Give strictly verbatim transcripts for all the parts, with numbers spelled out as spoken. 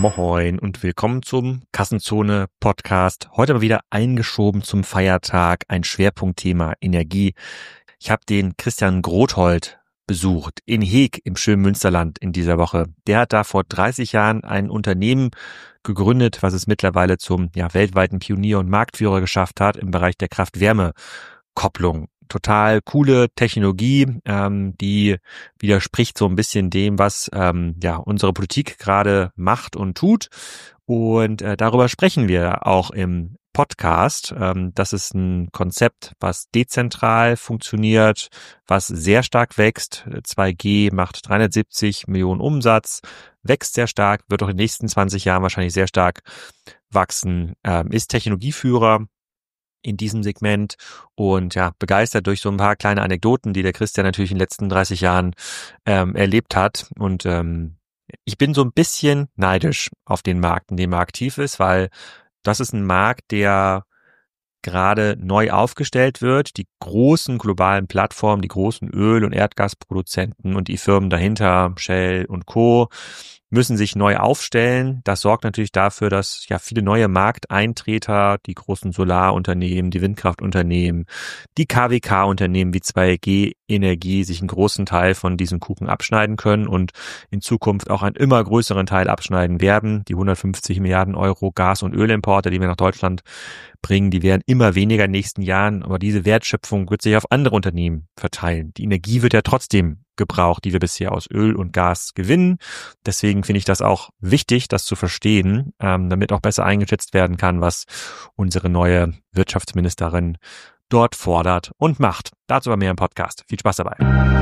Moin und willkommen zum Kassenzone Podcast. Heute mal wieder eingeschoben zum Feiertag, ein Schwerpunktthema Energie. Ich habe den Christian Grothold besucht in Heeg im schönen Münsterland in dieser Woche. Der hat da vor dreißig Jahren ein Unternehmen gegründet, was es mittlerweile zum ja, weltweiten Pionier und Marktführer geschafft hat im Bereich der Kraft-Wärme-Kopplung. Total coole Technologie, ähm, die widerspricht so ein bisschen dem, was ähm, ja unsere Politik gerade macht und tut. Und äh, darüber sprechen wir auch im Podcast. Ähm, das ist ein Konzept, was dezentral funktioniert, was sehr stark wächst. zwei G macht dreihundertsiebzig Millionen Umsatz, wächst sehr stark, wird auch in den nächsten zwanzig Jahren wahrscheinlich sehr stark wachsen, ähm, ist Technologieführer in diesem Segment und ja, begeistert durch so ein paar kleine Anekdoten, die der Christian natürlich in den letzten dreißig Jahren ähm, erlebt hat. Und ähm, ich bin so ein bisschen neidisch auf den Markt, in dem er aktiv ist, weil das ist ein Markt, der gerade neu aufgestellt wird. Die großen globalen Plattformen, die großen Öl- und Erdgasproduzenten und die Firmen dahinter, Shell und Co., müssen sich neu aufstellen. Das sorgt natürlich dafür, dass ja viele neue Markteintreter, die großen Solarunternehmen, die Windkraftunternehmen, die K W K-Unternehmen wie zwei G Energie sich einen großen Teil von diesem Kuchen abschneiden können und in Zukunft auch einen immer größeren Teil abschneiden werden. Die hundertfünfzig Milliarden Euro Gas- und Ölimporte, die wir nach Deutschland bringen, die werden immer weniger in den nächsten Jahren, aber diese Wertschöpfung wird sich auf andere Unternehmen verteilen. Die Energie wird ja trotzdem gebraucht, die wir bisher aus Öl und Gas gewinnen. Deswegen finde ich das auch wichtig, das zu verstehen, ähm, damit auch besser eingeschätzt werden kann, was unsere neue Wirtschaftsministerin dort fordert und macht. Dazu aber mehr im Podcast. Viel Spaß dabei.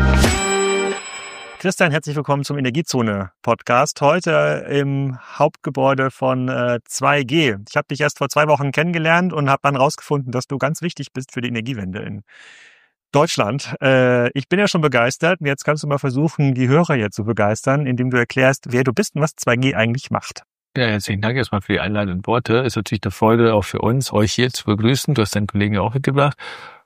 Christian, herzlich willkommen zum Energiezone-Podcast. Heute im Hauptgebäude von äh, zwei G. Ich habe dich erst vor zwei Wochen kennengelernt und habe dann rausgefunden, dass du ganz wichtig bist für die Energiewende in Deutschland. Äh, ich bin ja schon begeistert und jetzt kannst du mal versuchen, die Hörer hier zu begeistern, indem du erklärst, wer du bist und was zwei G eigentlich macht. Ja, herzlichen Dank erstmal für die einleitenden Worte. Ist natürlich eine Freude auch für uns, euch hier zu begrüßen. Du hast deinen Kollegen ja auch mitgebracht.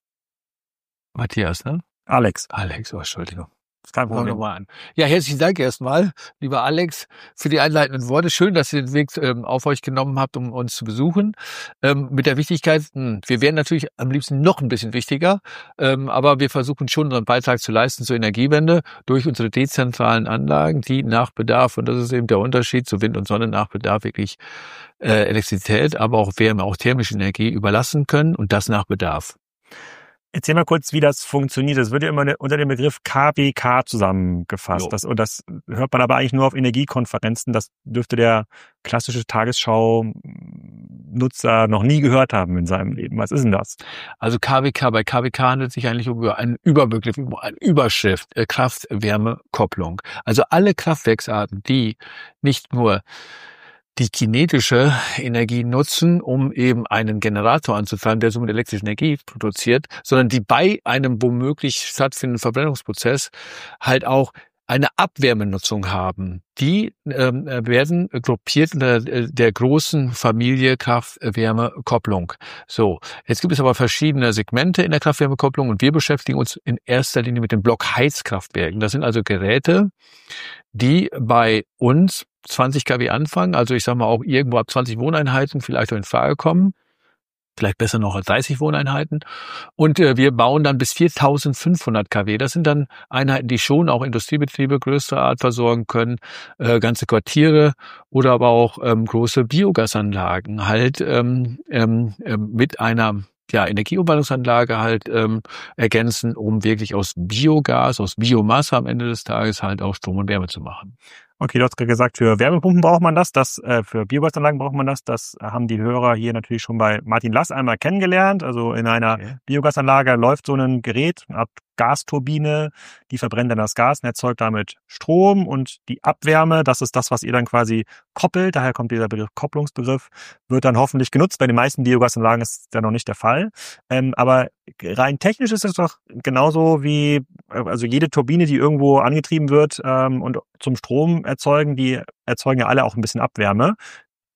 Matthias, ne? Alex. Alex, oh, Entschuldigung. Kein Problem. Fangen wir mal an. Ja, herzlichen Dank erstmal, lieber Alex, für die einleitenden Worte. Schön, dass ihr den Weg ähm, auf euch genommen habt, um uns zu besuchen. Ähm, mit der Wichtigkeit, mh, wir wären natürlich am liebsten noch ein bisschen wichtiger, ähm, aber wir versuchen schon unseren Beitrag zu leisten zur Energiewende durch unsere dezentralen Anlagen, die nach Bedarf, und das ist eben der Unterschied zu Wind und Sonne, nach Bedarf wirklich äh, Elektrizität, aber auch Wärme, auch thermische Energie überlassen können und das nach Bedarf. Erzähl mal kurz, wie das funktioniert. Das wird ja immer unter dem Begriff K W K zusammengefasst. Das, und das hört man aber eigentlich nur auf Energiekonferenzen. Das dürfte der klassische Tagesschau-Nutzer noch nie gehört haben in seinem Leben. Was ist denn das? Also K W K, bei K W K handelt es sich eigentlich um einen Überbegriff, um eine Überschrift, äh, Kraft-Wärme-Kopplung. Also alle Kraftwerksarten, die nicht nur die kinetische Energie nutzen, um eben einen Generator anzutreiben, der somit elektrische Energie produziert, sondern die bei einem womöglich stattfindenden Verbrennungsprozess halt auch eine Abwärmenutzung haben. Die ähm, werden gruppiert unter der großen Familie Kraft-Wärme-Kopplung. So, jetzt gibt es aber verschiedene Segmente in der Kraft-Wärme-Kopplung und wir beschäftigen uns in erster Linie mit den Blockheizkraftwerken. Das sind also Geräte, die bei uns zwanzig Kilowatt anfangen, also ich sage mal auch irgendwo ab zwanzig Wohneinheiten vielleicht auch in Frage kommen, vielleicht besser noch als dreißig Wohneinheiten. Und äh, wir bauen dann bis viertausendfünfhundert Kilowatt. Das sind dann Einheiten, die schon auch Industriebetriebe größerer Art versorgen können, äh, ganze Quartiere oder aber auch ähm, große Biogasanlagen halt ähm, ähm, mit einer ja, Energieumwandlungsanlage halt ähm, ergänzen, um wirklich aus Biogas, aus Biomasse am Ende des Tages halt auch Strom und Wärme zu machen. Okay, du hast gerade gesagt, für Wärmepumpen braucht man das, das äh, für Biogasanlagen braucht man das. Das haben die Hörer hier natürlich schon bei Martin Lass einmal kennengelernt. Also in einer okay. Biogasanlage läuft so ein Gerät, eine Art Gasturbine, die verbrennt dann das Gas und erzeugt damit Strom und die Abwärme, das ist das, was ihr dann quasi koppelt, daher kommt dieser Begriff Kopplungsbegriff, wird dann hoffentlich genutzt. Bei den meisten Biogasanlagen ist das ja noch nicht der Fall. Ähm, aber rein technisch ist es doch genauso wie, also jede Turbine, die irgendwo angetrieben wird ähm, und zum Strom erzeugen, die erzeugen ja alle auch ein bisschen Abwärme.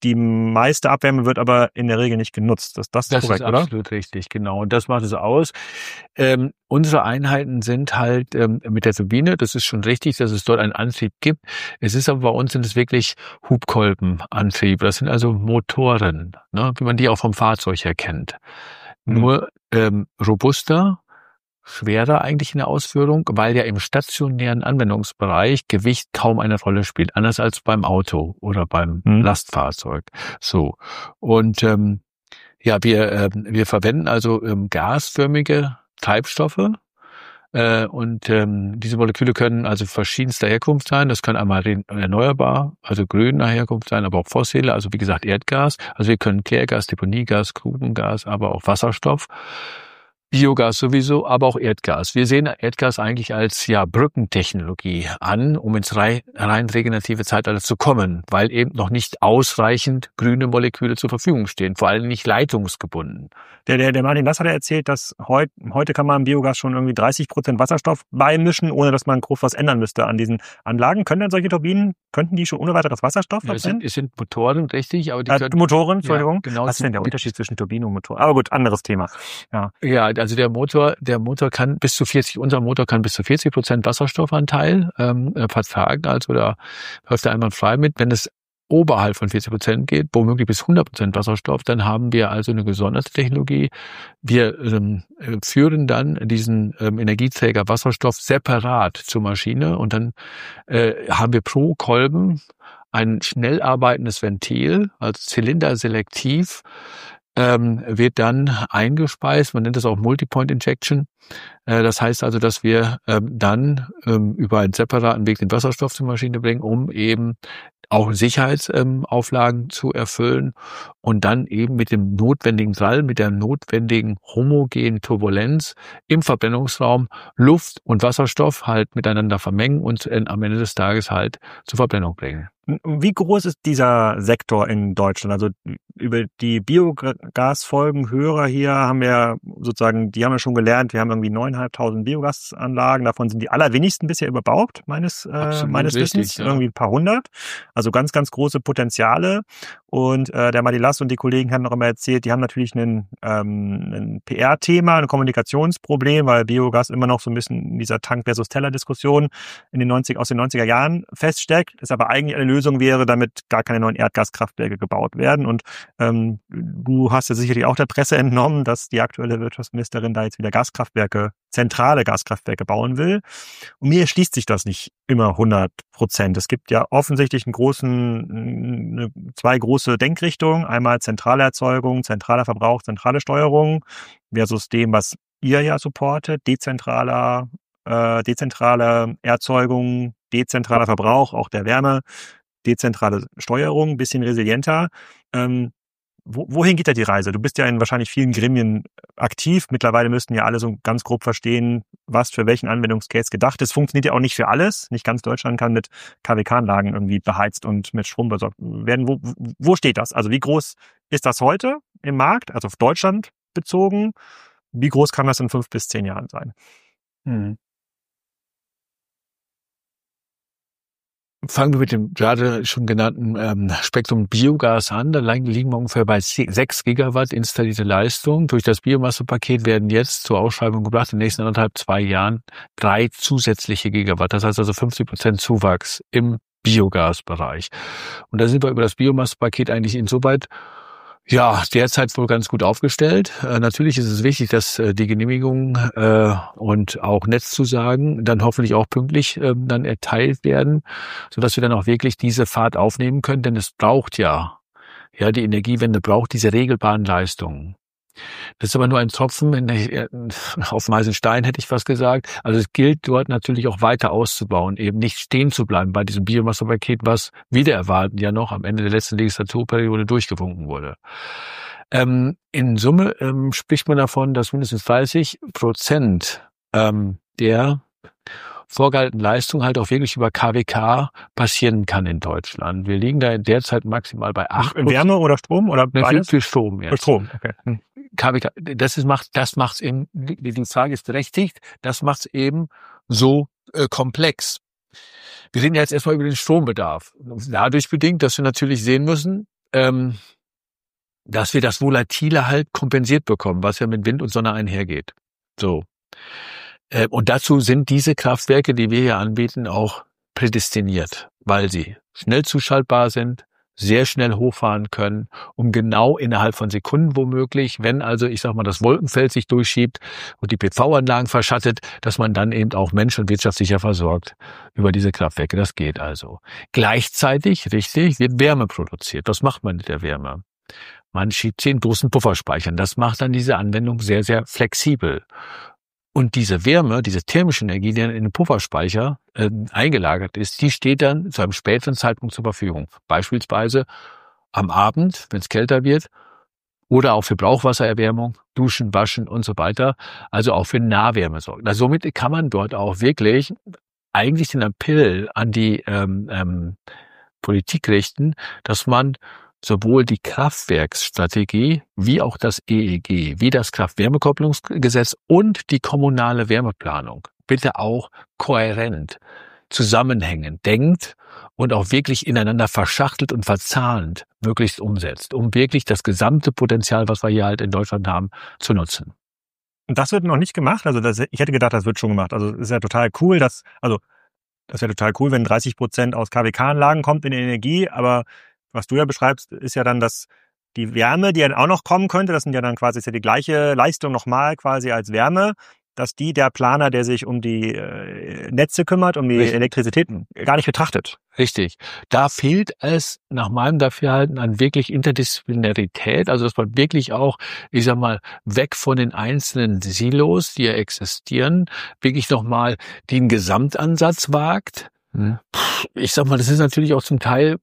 die meiste Abwärme wird aber in der Regel nicht genutzt. Das, das ist Das korrekt, ist oder? absolut richtig, genau. Und das macht es aus. Ähm, unsere Einheiten sind halt ähm, mit der Turbine, das ist schon richtig, dass es dort einen Antrieb gibt. Es ist aber bei uns sind es wirklich Hubkolbenantriebe. Das sind also Motoren, ne, wie man die auch vom Fahrzeug her kennt. Mhm. Nur ähm, robuster, schwerer eigentlich in der Ausführung, weil ja im stationären Anwendungsbereich Gewicht kaum eine Rolle spielt, anders als beim Auto oder beim Mhm. Lastfahrzeug. So. Und ähm, ja, wir äh, wir verwenden also ähm, gasförmige Treibstoffe äh, und ähm, diese Moleküle können also verschiedenster Herkunft sein. Das kann einmal erneuerbar, also grüner Herkunft sein, aber auch fossile, also wie gesagt Erdgas. Also wir können Klärgas, Deponiegas, Grubengas, aber auch Wasserstoff. Biogas sowieso, aber auch Erdgas. Wir sehen Erdgas eigentlich als ja Brückentechnologie an, um ins rein, rein regenerative Zeitalter zu kommen, weil eben noch nicht ausreichend grüne Moleküle zur Verfügung stehen, vor allem nicht leitungsgebunden. Der, der, der Martin Lass hat ja erzählt, dass heut, heute kann man im Biogas schon irgendwie dreißig Prozent Wasserstoff beimischen, ohne dass man groß was ändern müsste an diesen Anlagen. Können denn solche Turbinen, könnten die schon ohne weiteres Wasserstoff Ja, es, verbrennen? sind, es sind Motoren, richtig, aber die Äh, können, Motoren, Entschuldigung. Ja, genau, Was ist denn der die- Unterschied zwischen Turbine und Motor? Aber gut, anderes Thema. Ja. Ja, also der Motor, der Motor kann bis zu vierzig, unser Motor kann bis zu vierzig Prozent Wasserstoffanteil ähm, äh, vertragen, also da läuft er einwandfrei mit. Wenn es oberhalb von vierzig Prozent geht, womöglich bis hundert Prozent Wasserstoff, dann haben wir also eine gesonderte Technologie. Wir ähm, führen dann diesen ähm, Energieträger Wasserstoff separat zur Maschine und dann äh, haben wir pro Kolben ein schnell arbeitendes Ventil, also zylinderselektiv, ähm, wird dann eingespeist. Man nennt das auch Multipoint Injection. Äh, das heißt also, dass wir ähm, dann ähm, über einen separaten Weg den Wasserstoff zur Maschine bringen, um eben auch Sicherheitsauflagen ähm, zu erfüllen und dann eben mit dem notwendigen Drall, mit der notwendigen homogenen Turbulenz im Verbrennungsraum Luft und Wasserstoff halt miteinander vermengen und äh, am Ende des Tages halt zur Verbrennung bringen. Wie groß ist dieser Sektor in Deutschland? Also über die Biogasfolgenhörer hier haben wir sozusagen, die haben ja schon gelernt, wir haben irgendwie neuntausendfünfhundert Biogasanlagen, davon sind die allerwenigsten bisher überbaut, meines, äh, meines richtig, Wissens, ja. irgendwie ein paar hundert. Also ganz, ganz große Potenziale. Und äh, der Martin Lass und die Kollegen haben noch immer erzählt, die haben natürlich einen, ähm, ein P R-Thema, ein Kommunikationsproblem, weil Biogas immer noch so ein bisschen in dieser Tank versus Teller-Diskussion in den neunzig, aus den neunziger Jahren feststeckt, ist aber eigentlich eine Lösung wäre, damit gar keine neuen Erdgaskraftwerke gebaut werden. Und ähm, du hast ja sicherlich auch der Presse entnommen, dass die aktuelle Wirtschaftsministerin da jetzt wieder Gaskraftwerke, zentrale Gaskraftwerke bauen will. Und mir erschließt sich das nicht immer hundert Prozent. Es gibt ja offensichtlich einen großen, eine, zwei große Denkrichtungen. Einmal zentrale Erzeugung, zentraler Verbrauch, zentrale Steuerung versus dem, was ihr ja supportet, dezentraler, äh, dezentrale Erzeugung, dezentraler Verbrauch, auch der Wärme, dezentrale Steuerung, bisschen resilienter. Ähm, wo, wohin geht da die Reise? Du bist ja in wahrscheinlich vielen Gremien aktiv. Mittlerweile müssten ja alle so ganz grob verstehen, was für welchen Anwendungscase gedacht ist. Funktioniert ja auch nicht für alles. Nicht ganz Deutschland kann mit K W K-Anlagen irgendwie beheizt und mit Strom besorgt werden. Wo, wo steht das? Also wie groß ist das heute im Markt, also auf Deutschland bezogen? Wie groß kann das in fünf bis zehn Jahren sein? Hm. Fangen wir mit dem gerade schon genannten ähm, Spektrum Biogas an. Da liegen wir ungefähr bei sechs Gigawatt installierte Leistung. Durch das Biomassepaket werden jetzt zur Ausschreibung gebracht, in den nächsten anderthalb, zwei Jahren drei zusätzliche Gigawatt. Das heißt also fünfzig Prozent Zuwachs im Biogasbereich. Und da sind wir über das Biomassepaket eigentlich insoweit ja, derzeit wohl ganz gut aufgestellt. Äh, natürlich ist es wichtig, dass äh, die Genehmigungen äh, und auch Netzzusagen dann hoffentlich auch pünktlich äh, dann erteilt werden, sodass wir dann auch wirklich diese Fahrt aufnehmen können. Denn es braucht ja, ja, die Energiewende braucht diese regelbaren Leistungen. Das ist aber nur ein Tropfen in der, auf dem heißen Stein, hätte ich fast gesagt. Also es gilt dort natürlich auch weiter auszubauen, eben nicht stehen zu bleiben bei diesem Biomassepaket, was wieder erwarten ja noch am Ende der letzten Legislaturperiode durchgewunken wurde. Ähm, in Summe ähm, spricht man davon, dass mindestens dreißig Prozent ähm, der vorgehaltenen Leistung halt auch wirklich über K W K passieren kann in Deutschland. Wir liegen da derzeit maximal bei acht Prozent. Wärme oder Strom oder beides? Für Strom jetzt. Für Strom, okay. Hm. K W K, das ist macht, das macht's eben. Die Frage ist berechtigt. Das macht's eben so äh, komplex. Wir reden ja jetzt erstmal über den Strombedarf. Dadurch bedingt, dass wir natürlich sehen müssen, ähm, dass wir das Volatile halt kompensiert bekommen, was ja mit Wind und Sonne einhergeht. So. Äh, und dazu sind diese Kraftwerke, die wir hier anbieten, auch prädestiniert, weil sie schnell zuschaltbar sind, sehr schnell hochfahren können, um genau innerhalb von Sekunden womöglich, wenn also, ich sag mal, das Wolkenfeld sich durchschiebt und die P V-Anlagen verschattet, dass man dann eben auch Mensch- und wirtschaftssicher versorgt über diese Kraftwerke. Das geht also. Gleichzeitig, richtig, wird Wärme produziert. Was macht man mit der Wärme? Man schiebt sie in großen Pufferspeichern. Das macht dann diese Anwendung sehr, sehr flexibel. Und diese Wärme, diese thermische Energie, die dann in den Pufferspeicher äh, eingelagert ist, die steht dann zu einem späteren Zeitpunkt zur Verfügung. Beispielsweise am Abend, wenn es kälter wird, oder auch für Brauchwassererwärmung, Duschen, Waschen und so weiter. Also auch für Nahwärme sorgen. Also somit kann man dort auch wirklich eigentlich den Appell an die ähm, ähm, Politik richten, dass man sowohl die Kraftwerksstrategie wie auch das E E G, wie das Kraft-Wärme-Kopplungsgesetz und die kommunale Wärmeplanung bitte auch kohärent, zusammenhängend denkt und auch wirklich ineinander verschachtelt und verzahnt möglichst umsetzt, um wirklich das gesamte Potenzial, was wir hier halt in Deutschland haben, zu nutzen. Und das wird noch nicht gemacht? Also das, ich hätte gedacht, das wird schon gemacht. Also es ist ja total cool, dass, also das wäre total cool, wenn dreißig Prozent aus K W K-Anlagen kommt in die Energie, aber was du ja beschreibst, ist ja dann, dass die Wärme, die dann auch noch kommen könnte, das sind ja dann quasi ist ja die gleiche Leistung nochmal quasi als Wärme, dass die der Planer, der sich um die äh, Netze kümmert, um die Richtig. Elektrizität, gar nicht betrachtet. Richtig. Da fehlt es nach meinem Dafürhalten an wirklich Interdisziplinarität, also dass man wirklich auch, ich sag mal, weg von den einzelnen Silos, die ja existieren, wirklich nochmal den Gesamtansatz wagt. Hm. Ich sag mal, das ist natürlich auch zum Teil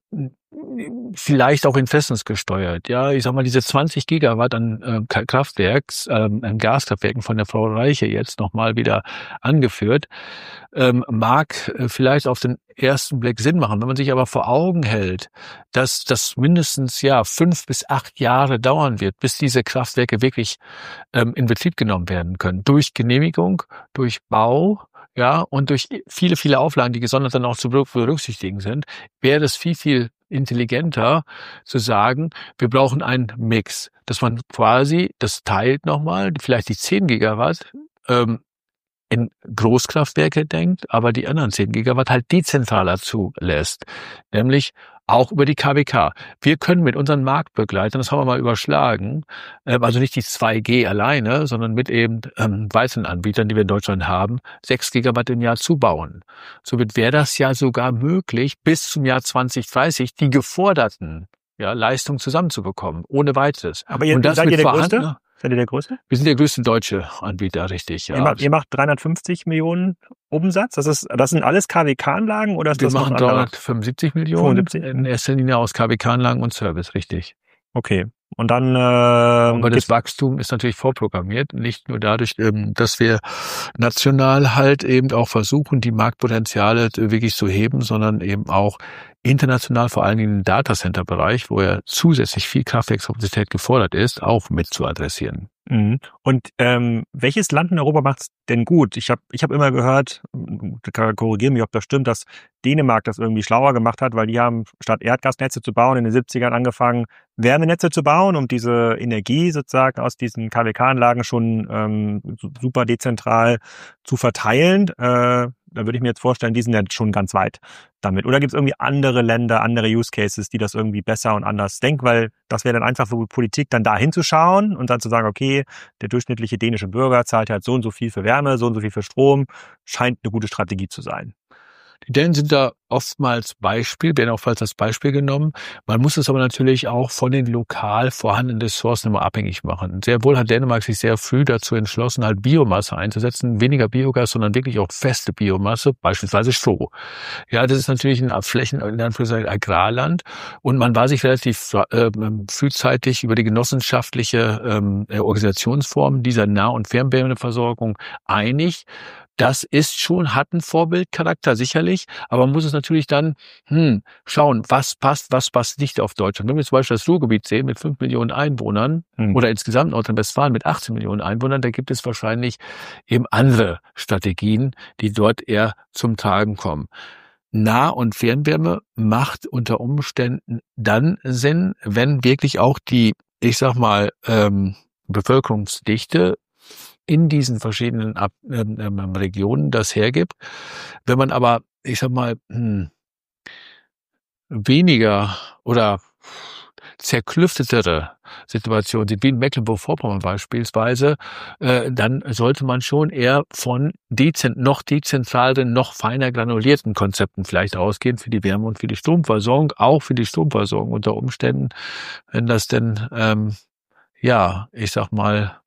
vielleicht auch interessensgesteuert. Ja, ich sag mal, diese zwanzig Gigawatt an äh, Kraftwerks, ähm, an Gaskraftwerken von der Frau Reiche jetzt nochmal wieder angeführt, ähm, mag äh, vielleicht auf den ersten Blick Sinn machen. Wenn man sich aber vor Augen hält, dass das mindestens ja fünf bis acht Jahre dauern wird, bis diese Kraftwerke wirklich ähm, in Betrieb genommen werden können, durch Genehmigung, durch Bau, ja, und durch viele, viele Auflagen, die gesondert dann auch zu berücksichtigen sind, wäre es viel, viel intelligenter zu sagen, wir brauchen einen Mix, dass man quasi das teilt nochmal, vielleicht die zehn Gigawatt ähm, in Großkraftwerke denkt, aber die anderen zehn Gigawatt halt dezentraler zulässt, nämlich auch über die K W K. Wir können mit unseren Marktbegleitern, das haben wir mal überschlagen, also nicht die zwei G alleine, sondern mit eben ähm, weiteren Anbietern, die wir in Deutschland haben, sechs Gigawatt im Jahr zubauen. Somit wäre das ja sogar möglich, bis zum Jahr zwanzig dreißig die geforderten ja, Leistungen zusammenzubekommen, ohne weiteres. Aber ihr, Und das seid ihr mit der Größte? Seid ihr der Größte? Wir sind der größte deutsche Anbieter, richtig. Ja. Ihr macht, ihr macht dreihundertfünfzig Millionen Umsatz? Das ist, das sind alles K W K-Anlagen oder ist Wir das machen noch andere? dreihundertfünfundsiebzig Millionen fünfundsiebzig? In erster Linie aus K W K-Anlagen und Service, richtig. Okay. Und dann, äh, aber das Wachstum ist natürlich vorprogrammiert, nicht nur dadurch, dass wir national halt eben auch versuchen, die Marktpotenziale wirklich zu heben, sondern eben auch international, vor allen Dingen im Datacenter-Bereich, wo ja zusätzlich viel Kraftwerkskapazität gefordert ist, auch mit zu adressieren. Mhm. Und ähm, welches Land in Europa macht's denn gut? Ich habe ich hab immer gehört, korrigiere mich, ob das stimmt, dass Dänemark das irgendwie schlauer gemacht hat, weil die haben statt Erdgasnetze zu bauen in den siebzigern angefangen, Wärmenetze zu bauen, um diese Energie sozusagen aus diesen K W K-Anlagen schon ähm, super dezentral zu verteilen. Äh, da würde ich mir jetzt vorstellen, die sind ja schon ganz weit damit. Oder gibt es irgendwie andere Länder, andere Use Cases, die das irgendwie besser und anders denken? Weil das wäre dann einfach für Politik, dann da hinzuschauen und dann zu sagen, okay, der durchschnittliche dänische Bürger zahlt halt so und so viel für Wärme, so und so viel für Strom, scheint eine gute Strategie zu sein. Die Dänen sind da oftmals Beispiel, werden auch als Beispiel genommen. Man muss es aber natürlich auch von den lokal vorhandenen Ressourcen immer abhängig machen. Sehr wohl hat Dänemark sich sehr früh dazu entschlossen, halt Biomasse einzusetzen. Weniger Biogas, sondern wirklich auch feste Biomasse, beispielsweise Stroh. Ja, das ist natürlich ein Flächen, in Anführungszeichen Agrarland. Und man war sich relativ äh, frühzeitig über die genossenschaftliche äh, Organisationsform dieser Nah- und Fernwärmeversorgung einig. Das ist schon, hat einen Vorbildcharakter, sicherlich, aber man muss es natürlich dann hm, schauen, was passt, was passt nicht auf Deutschland. Wenn wir zum Beispiel das Ruhrgebiet sehen mit fünf Millionen Einwohnern hm. oder insgesamt Nordrhein-Westfalen mit achtzehn Millionen Einwohnern, da gibt es wahrscheinlich eben andere Strategien, die dort eher zum Tragen kommen. Nah- und Fernwärme macht unter Umständen dann Sinn, wenn wirklich auch die, ich sag mal, ähm, Bevölkerungsdichte in diesen verschiedenen Ab ähm, ähm, Regionen das hergibt. Wenn man aber, ich sag mal, hm, weniger oder zerklüftetere Situationen sieht, wie in Mecklenburg-Vorpommern beispielsweise, äh, dann sollte man schon eher von dezent, noch dezentraleren, noch feiner granulierten Konzepten vielleicht ausgehen für die Wärme und für die Stromversorgung, auch für die Stromversorgung unter Umständen, wenn das denn, ähm, ja, ich sag mal,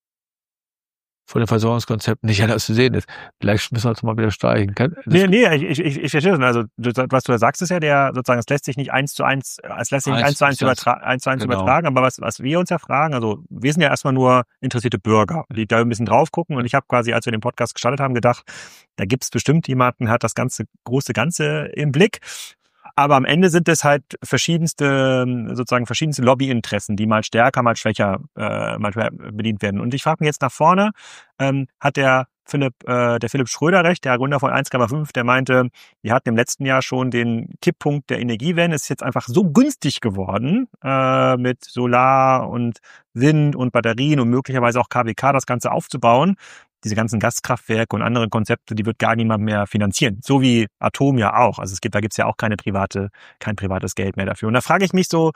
von den Versorgungskonzepten nicht anders zu sehen ist. Vielleicht müssen wir uns mal wieder streichen. Kann, nee, nee, ich, ich, ich verstehe das. Also, was du da sagst, ist ja der, sozusagen, es lässt sich nicht eins zu eins, es lässt sich nicht eins zu eins, übertra- eins, zu eins genau. übertragen, aber was, was wir uns ja fragen, also, wir sind ja erstmal nur interessierte Bürger, die da ein bisschen drauf gucken, und ich habe quasi, als wir den Podcast gestartet haben, gedacht, da gibt's bestimmt jemanden, hat das ganze, große Ganze im Blick. Aber am Ende sind es halt verschiedenste, sozusagen verschiedenste Lobbyinteressen, die mal stärker, mal schwächer äh, mal bedient werden. Und ich frage mich jetzt nach vorne, ähm, hat der Philipp, äh, der Philipp Schröder recht, der Gründer von eins Komma fünf, der meinte, wir hatten im letzten Jahr schon den Kipppunkt der Energiewende. Es ist jetzt einfach so günstig geworden, äh, mit Solar und Wind und Batterien und möglicherweise auch K W K das Ganze aufzubauen. Diese ganzen Gaskraftwerke und andere Konzepte, die wird gar niemand mehr finanzieren. So wie Atom ja auch. Also es gibt, da gibt's ja auch keine private, kein privates Geld mehr dafür. Und da frage ich mich so,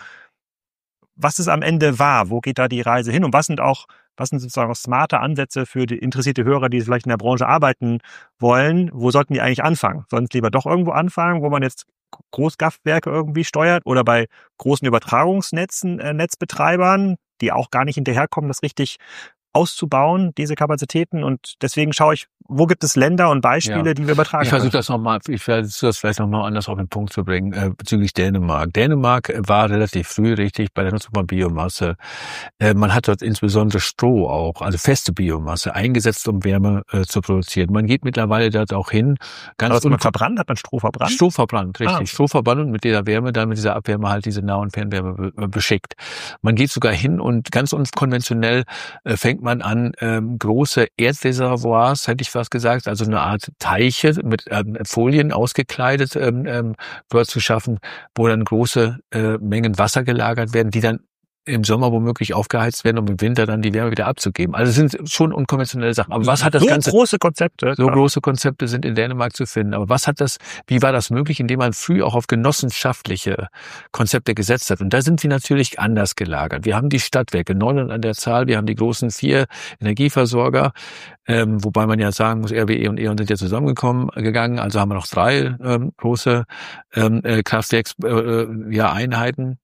was es am Ende war, wo geht da die Reise hin, und was sind auch, was sind sozusagen auch smarte Ansätze für die interessierte Hörer, die vielleicht in der Branche arbeiten wollen, wo sollten die eigentlich anfangen? Sollen sie lieber doch irgendwo anfangen, wo man jetzt Großkraftwerke irgendwie steuert, oder bei großen Übertragungsnetzen, äh, Netzbetreibern, die auch gar nicht hinterherkommen, das richtig auszubauen, diese Kapazitäten? Und deswegen schaue ich, wo gibt es Länder und Beispiele, ja, die wir übertragen Ich versuche das nochmal, ich versuche das vielleicht nochmal anders auf den Punkt zu bringen, äh, bezüglich Dänemark. Dänemark war relativ früh richtig bei der Nutzung von Biomasse. Äh, man hat dort insbesondere Stroh auch, also feste Biomasse, eingesetzt, um Wärme äh, zu produzieren. Man geht mittlerweile dort auch hin. Ganz Aber hat man verbrannt? Hat man Stroh verbrannt? Stroh verbrannt, richtig. Ah. Stroh verbrannt und mit dieser Wärme, dann mit dieser Abwärme halt diese Nah- und Fernwärme be- beschickt. Man geht sogar hin und ganz unkonventionell äh, fängt man an, ähm, große Erdreservoirs, hätte ich fast gesagt, also eine Art Teiche mit ähm, Folien ausgekleidet, ähm, ähm, dort zu schaffen, wo dann große äh, Mengen Wasser gelagert werden, die dann im Sommer womöglich aufgeheizt werden, um im Winter dann die Wärme wieder abzugeben. Also es sind schon unkonventionelle Sachen. Aber was hat das so Ganze? große Konzepte. So große Konzepte sind in Dänemark zu finden. Aber was hat das, wie war das möglich, indem man früh auch auf genossenschaftliche Konzepte gesetzt hat? Und da sind sie natürlich anders gelagert. Wir haben die Stadtwerke, neun an der Zahl. Wir haben die großen vier Energieversorger, ähm, wobei man ja sagen muss, R W E und E.ON sind ja zusammengekommen, gegangen. Also haben wir noch drei ähm, große ähm, Kraftwerkseinheiten. Äh, ja, Einheiten.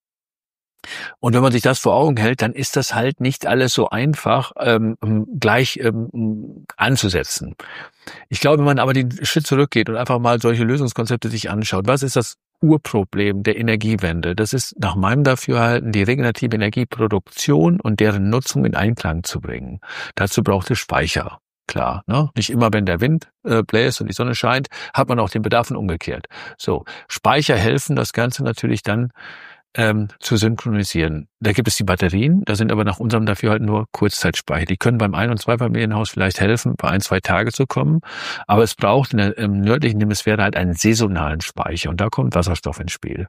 Und wenn man sich das vor Augen hält, dann ist das halt nicht alles so einfach ähm, gleich ähm, anzusetzen. Ich glaube, wenn man aber den Schritt zurückgeht und einfach mal solche Lösungskonzepte sich anschaut, was ist das Urproblem der Energiewende? Das ist nach meinem Dafürhalten die regenerative Energieproduktion und deren Nutzung in Einklang zu bringen. Dazu braucht es Speicher. Klar, ne? Nicht immer, wenn der Wind äh, bläst und die Sonne scheint, hat man auch den Bedarf und umgekehrt. So, Speicher helfen, das Ganze natürlich dann Ähm, zu synchronisieren. Da gibt es die Batterien, da sind aber nach unserem Dafürhalten nur Kurzzeitspeicher. Die können beim Ein- und Zweifamilienhaus vielleicht helfen, bei ein, zwei Tage zu kommen, aber es braucht in der im nördlichen Hemisphäre halt einen saisonalen Speicher, und da kommt Wasserstoff ins Spiel.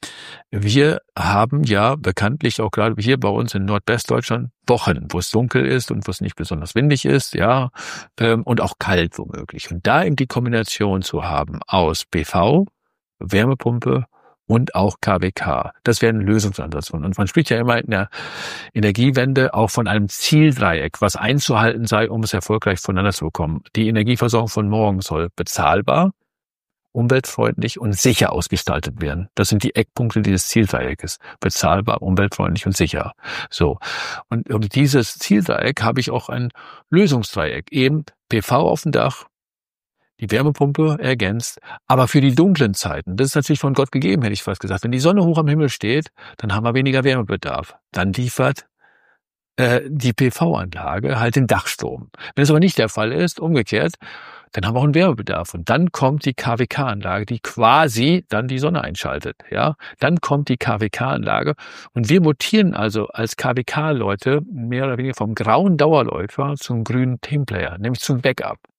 Wir haben ja bekanntlich auch gerade hier bei uns in Nordwestdeutschland Wochen, wo es dunkel ist und wo es nicht besonders windig ist, ja, ähm, und auch kalt womöglich. Und da eben die Kombination zu haben aus P V, Wärmepumpe und auch K W K. Das wäre ein Lösungsansatz. Und man spricht ja immer in der Energiewende auch von einem Zieldreieck, was einzuhalten sei, um es erfolgreich voneinander zu bekommen. Die Energieversorgung von morgen soll bezahlbar, umweltfreundlich und sicher ausgestaltet werden. Das sind die Eckpunkte dieses Zieldreiecks. Bezahlbar, umweltfreundlich und sicher. So. Und um dieses Zieldreieck habe ich auch ein Lösungsdreieck. Eben P V auf dem Dach, die Wärmepumpe ergänzt, aber für die dunklen Zeiten, das ist natürlich von Gott gegeben, hätte ich fast gesagt. Wenn die Sonne hoch am Himmel steht, dann haben wir weniger Wärmebedarf. Dann liefert äh, die P V-Anlage halt den Dachstrom. Wenn es aber nicht der Fall ist, umgekehrt, dann haben wir auch einen Wärmebedarf. Und dann kommt die K W K-Anlage, die quasi dann die Sonne einschaltet. Ja, dann kommt die K W K-Anlage. Und wir mutieren also als K W K-Leute mehr oder weniger vom grauen Dauerläufer zum grünen Teamplayer, nämlich zum Backup.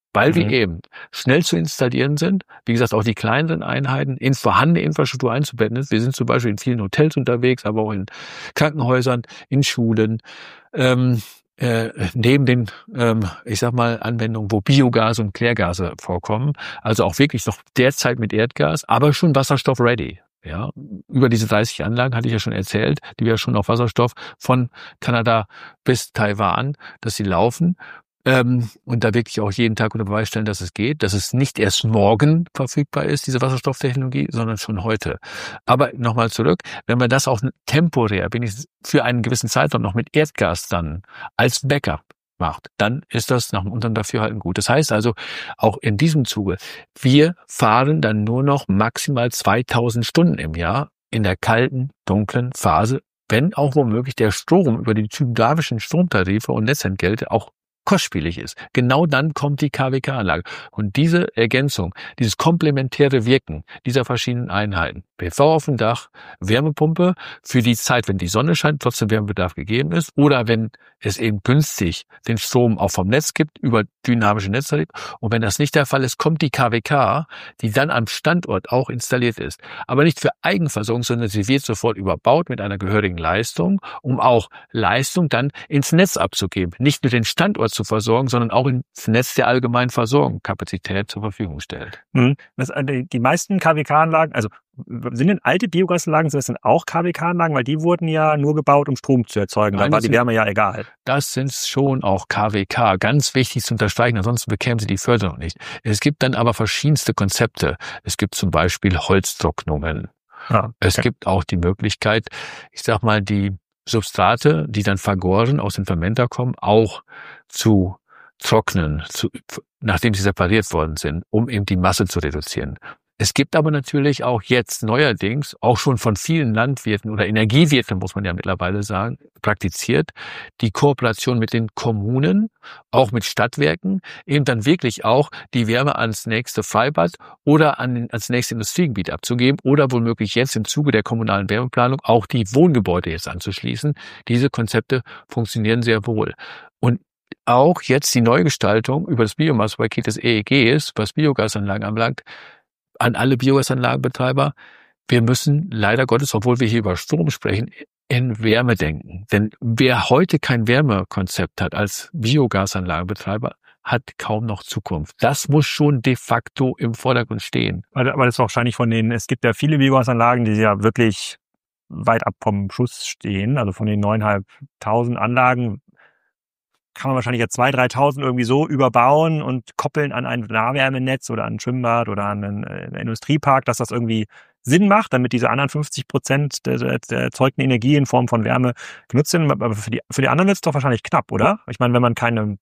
weil Mhm. wir eben schnell zu installieren sind. Wie gesagt, auch die kleineren Einheiten in vorhandene Infrastruktur einzubetten ist. Wir sind zum Beispiel in vielen Hotels unterwegs, aber auch in Krankenhäusern, in Schulen, ähm, äh, neben den, ähm, ich sag mal, Anwendungen, wo Biogas und Klärgase vorkommen. Also auch wirklich noch derzeit mit Erdgas, aber schon Wasserstoff-ready. Ja, über diese dreißig Anlagen hatte ich ja schon erzählt, die wir schon auf Wasserstoff von Kanada bis Taiwan, dass sie laufen. Ähm, und da wirklich auch jeden Tag unter Beweis stellen, dass es geht, dass es nicht erst morgen verfügbar ist, diese Wasserstofftechnologie, sondern schon heute. Aber nochmal zurück, wenn man das auch temporär, wenigstens für einen gewissen Zeitraum noch mit Erdgas dann als Backup macht, dann ist das nach unserem Dafürhalten gut. Das heißt also, auch in diesem Zuge, wir fahren dann nur noch maximal zweitausend Stunden im Jahr in der kalten, dunklen Phase, wenn auch womöglich der Strom über die typischen Stromtarife und Netzentgelte auch kostspielig ist. Genau dann kommt die K W K-Anlage. Und diese Ergänzung, dieses komplementäre Wirken dieser verschiedenen Einheiten, P V auf dem Dach, Wärmepumpe für die Zeit, wenn die Sonne scheint, trotzdem Wärmebedarf gegeben ist, oder wenn es eben günstig den Strom auch vom Netz gibt, über dynamische Netztarif. Und wenn das nicht der Fall ist, kommt die K W K, die dann am Standort auch installiert ist. Aber nicht für Eigenversorgung, sondern sie wird sofort überbaut mit einer gehörigen Leistung, um auch Leistung dann ins Netz abzugeben. Nicht nur den Standort zu versorgen, sondern auch ins Netz der allgemeinen Versorgung Kapazität zur Verfügung stellt. Mhm. Das, die meisten K W K-Anlagen, also sind denn alte Biogasanlagen, das sind auch K W K-Anlagen, weil die wurden ja nur gebaut, um Strom zu erzeugen. Da Nein, war die sind, Wärme ja egal. Das sind schon auch K W K. Ganz wichtig zu unterstreichen, ansonsten bekämen sie die Förderung nicht. Es gibt dann aber verschiedenste Konzepte. Es gibt zum Beispiel Holztrocknungen. Ah, okay. Es gibt auch die Möglichkeit, ich sag mal, die Substrate, die dann vergoren aus dem Fermenter kommen, auch zu trocknen, zu, nachdem sie separiert worden sind, um eben die Masse zu reduzieren. Es gibt aber natürlich auch jetzt neuerdings, auch schon von vielen Landwirten oder Energiewirten, muss man ja mittlerweile sagen, praktiziert, die Kooperation mit den Kommunen, auch mit Stadtwerken, eben dann wirklich auch die Wärme ans nächste Freibad oder an, ans nächste Industriegebiet abzugeben oder womöglich jetzt im Zuge der kommunalen Wärmeplanung auch die Wohngebäude jetzt anzuschließen. Diese Konzepte funktionieren sehr wohl. Und auch jetzt die Neugestaltung über das Biomassepaket des E E Gs, was Biogasanlagen anbelangt, an alle Biogasanlagenbetreiber, wir müssen leider Gottes, obwohl wir hier über Strom sprechen, in Wärme denken. Denn wer heute kein Wärmekonzept hat als Biogasanlagenbetreiber, hat kaum noch Zukunft. Das muss schon de facto im Vordergrund stehen. Aber das ist wahrscheinlich von den, es gibt ja viele Biogasanlagen, die ja wirklich weit ab vom Schuss stehen. Also von den neuntausendfünfhundert Anlagen kann man wahrscheinlich ja zweitausend, dreitausend irgendwie so überbauen und koppeln an ein Nahwärmenetz oder an ein Schwimmbad oder an einen, einen Industriepark, dass das irgendwie Sinn macht, damit diese anderen fünfzig Prozent der, der erzeugten Energie in Form von Wärme genutzt sind. Aber für die, für die anderen wird es doch wahrscheinlich knapp, oder? Ich meine, wenn man keine,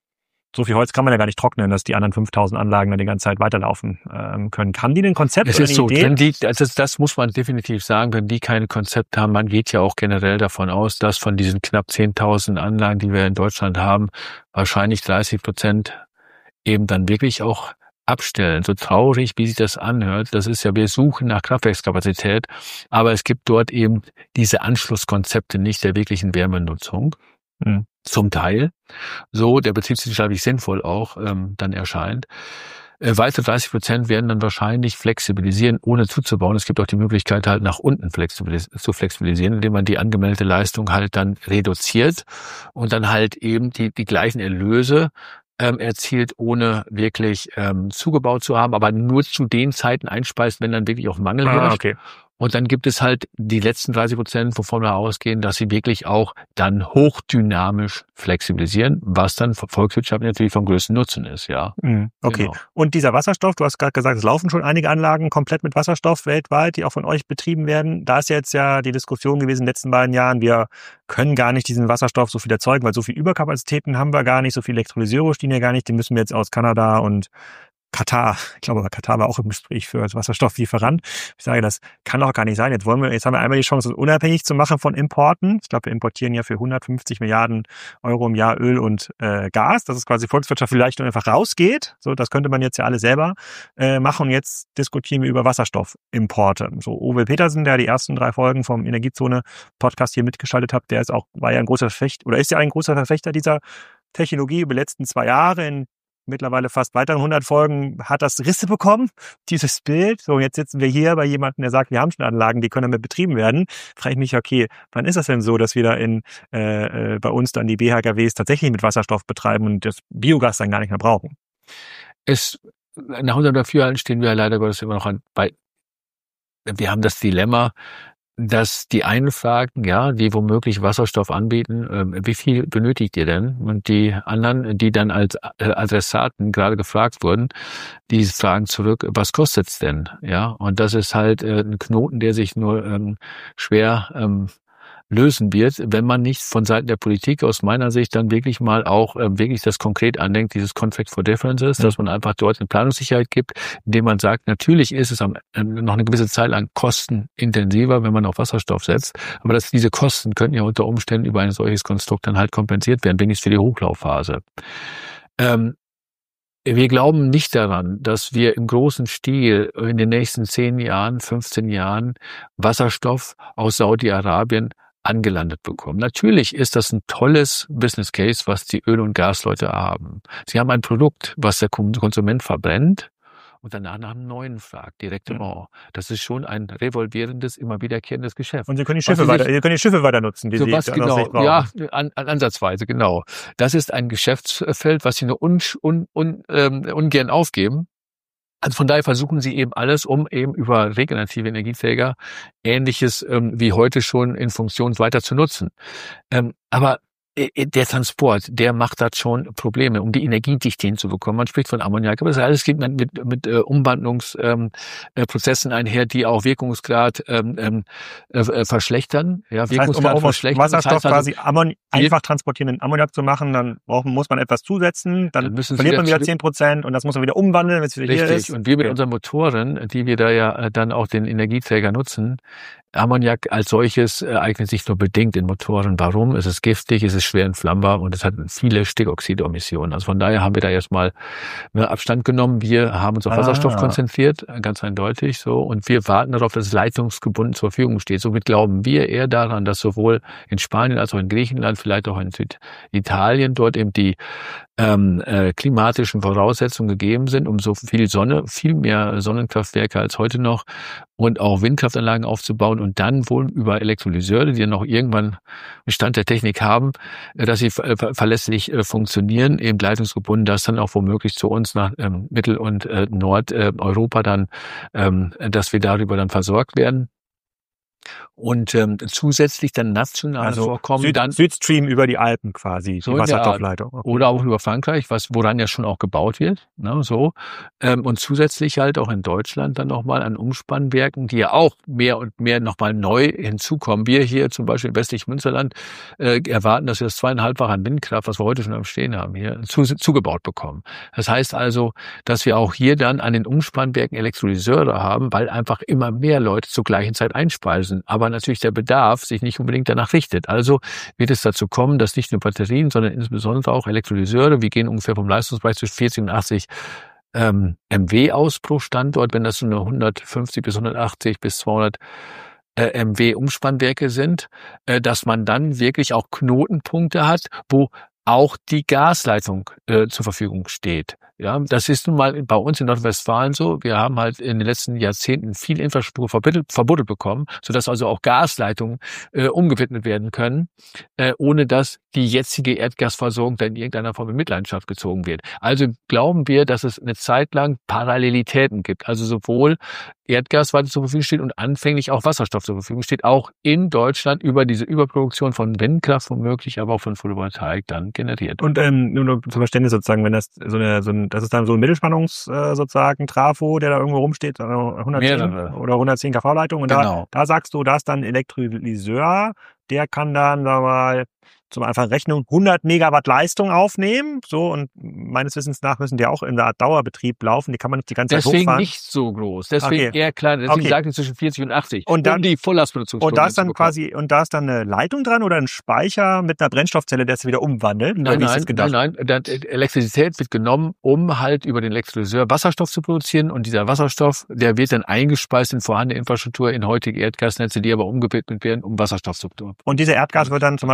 so viel Holz kann man ja gar nicht trocknen, dass die anderen fünftausend Anlagen dann die ganze Zeit weiterlaufen ähm, können. Haben die denn ein Konzept es oder ist eine so, Idee? Wenn die, also das muss man definitiv sagen, wenn die kein Konzept haben, man geht ja auch generell davon aus, dass von diesen knapp zehntausend Anlagen, die wir in Deutschland haben, wahrscheinlich dreißig Prozent eben dann wirklich auch abstellen. So traurig, wie sich das anhört, das ist ja, wir suchen nach Kraftwerkskapazität, aber es gibt dort eben diese Anschlusskonzepte nicht der wirklichen Wärmenutzung. Hm. Zum Teil, so der betriebswirtschaftlich sinnvoll auch ähm, dann erscheint. Äh, weitere dreißig Prozent werden dann wahrscheinlich flexibilisieren, ohne zuzubauen. Es gibt auch die Möglichkeit, halt nach unten flexibilis- zu flexibilisieren, indem man die angemeldete Leistung halt dann reduziert und dann halt eben die, die gleichen Erlöse ähm, erzielt, ohne wirklich ähm, zugebaut zu haben, aber nur zu den Zeiten einspeist, wenn dann wirklich auch Mangel herrscht. Ah, okay. Und dann gibt es halt die letzten dreißig Prozent, wovon wir ausgehen, dass sie wirklich auch dann hochdynamisch flexibilisieren, was dann volkswirtschaftlich natürlich vom größten Nutzen ist, ja. Okay. Genau. Und dieser Wasserstoff, du hast gerade gesagt, es laufen schon einige Anlagen komplett mit Wasserstoff weltweit, die auch von euch betrieben werden. Da ist jetzt ja die Diskussion gewesen in den letzten beiden Jahren, wir können gar nicht diesen Wasserstoff so viel erzeugen, weil so viel Überkapazitäten haben wir gar nicht, so viel Elektrolyseure stehen ja gar nicht, die müssen wir jetzt aus Kanada und Katar, ich glaube, Katar war auch im Gespräch für Wasserstofflieferant. Ich sage, das kann doch gar nicht sein. Jetzt wollen wir, jetzt haben wir einmal die Chance, uns unabhängig zu machen von Importen. Ich glaube, wir importieren ja für hundertfünfzig Milliarden Euro im Jahr Öl und äh, Gas, dass es quasi Volkswirtschaft vielleicht nur einfach rausgeht. So, das könnte man jetzt ja alle selber äh, machen. Und jetzt diskutieren wir über Wasserstoffimporte. So, Uwe Petersen, der die ersten drei Folgen vom Energiezone-Podcast hier mitgeschaltet hat, der ist auch, war ja ein großer Verfechter, oder ist ja ein großer Verfechter dieser Technologie über die letzten zwei Jahre in mittlerweile fast weiteren hundert Folgen, hat das Risse bekommen, dieses Bild. So, jetzt sitzen wir hier bei jemandem, der sagt, wir haben schon Anlagen, die können damit betrieben werden. Frage ich mich, okay, wann ist das denn so, dass wir da in äh, bei uns dann die B H K Ws tatsächlich mit Wasserstoff betreiben und das Biogas dann gar nicht mehr brauchen? Es, nach unserem Dafürhalten stehen wir leider Gottes immer noch an, bei, wir haben das Dilemma, dass die einen fragen, ja, die womöglich Wasserstoff anbieten, äh, wie viel benötigt ihr denn? Und die anderen, die dann als Adressaten gerade gefragt wurden, die fragen zurück, was kostet's denn? Ja, und das ist halt äh, ein Knoten, der sich nur ähm, schwer ähm, lösen wird, wenn man nicht von Seiten der Politik aus meiner Sicht dann wirklich mal auch äh, wirklich das konkret andenkt, dieses Contract for Differences, mhm. dass man einfach dort eine Planungssicherheit gibt, indem man sagt, natürlich ist es am, äh, noch eine gewisse Zeit lang kostenintensiver, wenn man auf Wasserstoff setzt, aber dass diese Kosten könnten ja unter Umständen über ein solches Konstrukt dann halt kompensiert werden, wenigstens für die Hochlaufphase. Ähm, Wir glauben nicht daran, dass wir im großen Stil in den nächsten zehn Jahren, fünfzehn Jahren Wasserstoff aus Saudi-Arabien angelandet bekommen. Natürlich ist das ein tolles Business Case, was die Öl- und Gasleute haben. Sie haben ein Produkt, was der Konsument verbrennt und danach nach einem neuen fragt, direktement. Das ist schon ein revolvierendes, immer wiederkehrendes Geschäft. Und Sie können die Schiffe weiter, Sie können die Schiffe weiter nutzen, die so Sie was, dann aus genau, Sicht brauchen. Ja, an, an ansatzweise, genau. Das ist ein Geschäftsfeld, was Sie nur un, un, un, ähm, ungern aufgeben. Also von daher versuchen sie eben alles, um eben über regenerative Energieträger Ähnliches ähm, wie heute schon in Funktion weiter zu nutzen. Ähm, aber der Transport, der macht da schon Probleme, um die Energiedichte hinzubekommen. Man spricht von Ammoniak, aber das alles geht mit, mit, mit äh, Umwandlungsprozessen ähm, einher, die auch Wirkungsgrad ähm, äh, verschlechtern. Ja, das Wirkungsgrad heißt, um verschlechtern. Wasserstoff das heißt also, quasi Ammon- einfach transportierenden Ammoniak zu machen, dann brauchen, muss man etwas zusetzen, dann, dann verliert man wieder zehn Prozent und das muss man wieder umwandeln, wenn es wieder richtig. hier ist. Und wir mit okay. unseren Motoren, die wir da ja dann auch den Energieträger nutzen, Ammoniak als solches äh, eignet sich nur bedingt in Motoren. Warum? Es ist giftig, es ist schwer entflammbar und es hat viele Stickoxidemissionen. Also von daher haben wir da erstmal ne, Abstand genommen. Wir haben uns auf ah. Wasserstoff konzentriert, ganz eindeutig so. Und wir warten darauf, dass es leitungsgebunden zur Verfügung steht. Somit glauben wir eher daran, dass sowohl in Spanien als auch in Griechenland, vielleicht auch in Süditalien dort eben die ähm, äh, klimatischen Voraussetzungen gegeben sind, um so viel Sonne, viel mehr Sonnenkraftwerke als heute noch und auch Windkraftanlagen aufzubauen und dann wohl über Elektrolyseure, die ja noch irgendwann einen Stand der Technik haben, dass sie ver- verlässlich äh, funktionieren, eben leitungsgebunden, dass dann auch womöglich zu uns nach ähm, Mittel- und äh, Nordeuropa dann, ähm, dass wir darüber dann versorgt werden. Und ähm, zusätzlich dann national also vorkommen. Süd, dann Südstream über die Alpen quasi, so die Wasserstoffleitung. Okay. Oder auch über Frankreich, was woran ja schon auch gebaut wird. Ne, so ähm, Und zusätzlich halt auch in Deutschland dann nochmal an Umspannwerken, die ja auch mehr und mehr nochmal neu hinzukommen. Wir hier zum Beispiel im westlichen Münsterland äh, erwarten, dass wir das zweieinhalbfach an Windkraft, was wir heute schon am Stehen haben, hier zu, zugebaut bekommen. Das heißt also, dass wir auch hier dann an den Umspannwerken Elektrolyseure haben, weil einfach immer mehr Leute zur gleichen Zeit einspeisen. Aber natürlich der Bedarf sich nicht unbedingt danach richtet. Also wird es dazu kommen, dass nicht nur Batterien, sondern insbesondere auch Elektrolyseure, wir gehen ungefähr vom Leistungsbereich zwischen vierzig und achtzig ähm, M W aus pro Standort, wenn das so eine hundertfünfzig bis hundertachtzig bis zweihundert äh, M W Umspannwerke sind, äh, dass man dann wirklich auch Knotenpunkte hat, wo auch die Gasleitung äh, zur Verfügung steht. Ja, das ist nun mal bei uns in Nordrhein-Westfalen so. Wir haben halt in den letzten Jahrzehnten viel Infrastruktur verbuddelt, verbuddelt bekommen, sodass also auch Gasleitungen äh, umgewidmet werden können, äh, ohne dass die jetzige Erdgasversorgung dann in irgendeiner Form in Mitleidenschaft gezogen wird. Also glauben wir, dass es eine Zeit lang Parallelitäten gibt. Also sowohl Erdgas weiter zur Verfügung steht und anfänglich auch Wasserstoff zur Verfügung steht, auch in Deutschland über diese Überproduktion von Windkraft womöglich, aber auch von Photovoltaik dann generiert. Und ähm, nur zum Verständnis sozusagen, wenn das so eine, so ein, das ist dann so ein Mittelspannungs äh, sozusagen Trafo, der da irgendwo rumsteht, hundertzehn Mehrere. oder hundertzehn kV-Leitung und genau. da, da sagst du, da ist dann Elektrolyseur, der kann dann da mal zum einfachen Rechnung hundert Megawatt Leistung aufnehmen, so, und meines Wissens nach müssen die auch in der Art Dauerbetrieb laufen, die kann man nicht die ganze Zeit deswegen hochfahren. Deswegen nicht so groß, deswegen okay. eher klein, deswegen okay. sagt ich zwischen vierzig und achtzig, und dann, um die Volllastproduktion und da ist dann quasi, und da ist dann eine Leitung dran oder ein Speicher mit einer Brennstoffzelle, der es wieder umwandelt? Nein, nein, nein, nein, Elektrizität wird genommen, um halt über den Elektrolyseur Wasserstoff zu produzieren und dieser Wasserstoff, der wird dann eingespeist in vorhandene Infrastruktur, in heutige Erdgasnetze, die aber umgewidmet werden, um Wasserstoff zu produzieren. Und dieser Erdgas wird dann zum Beispiel transportiert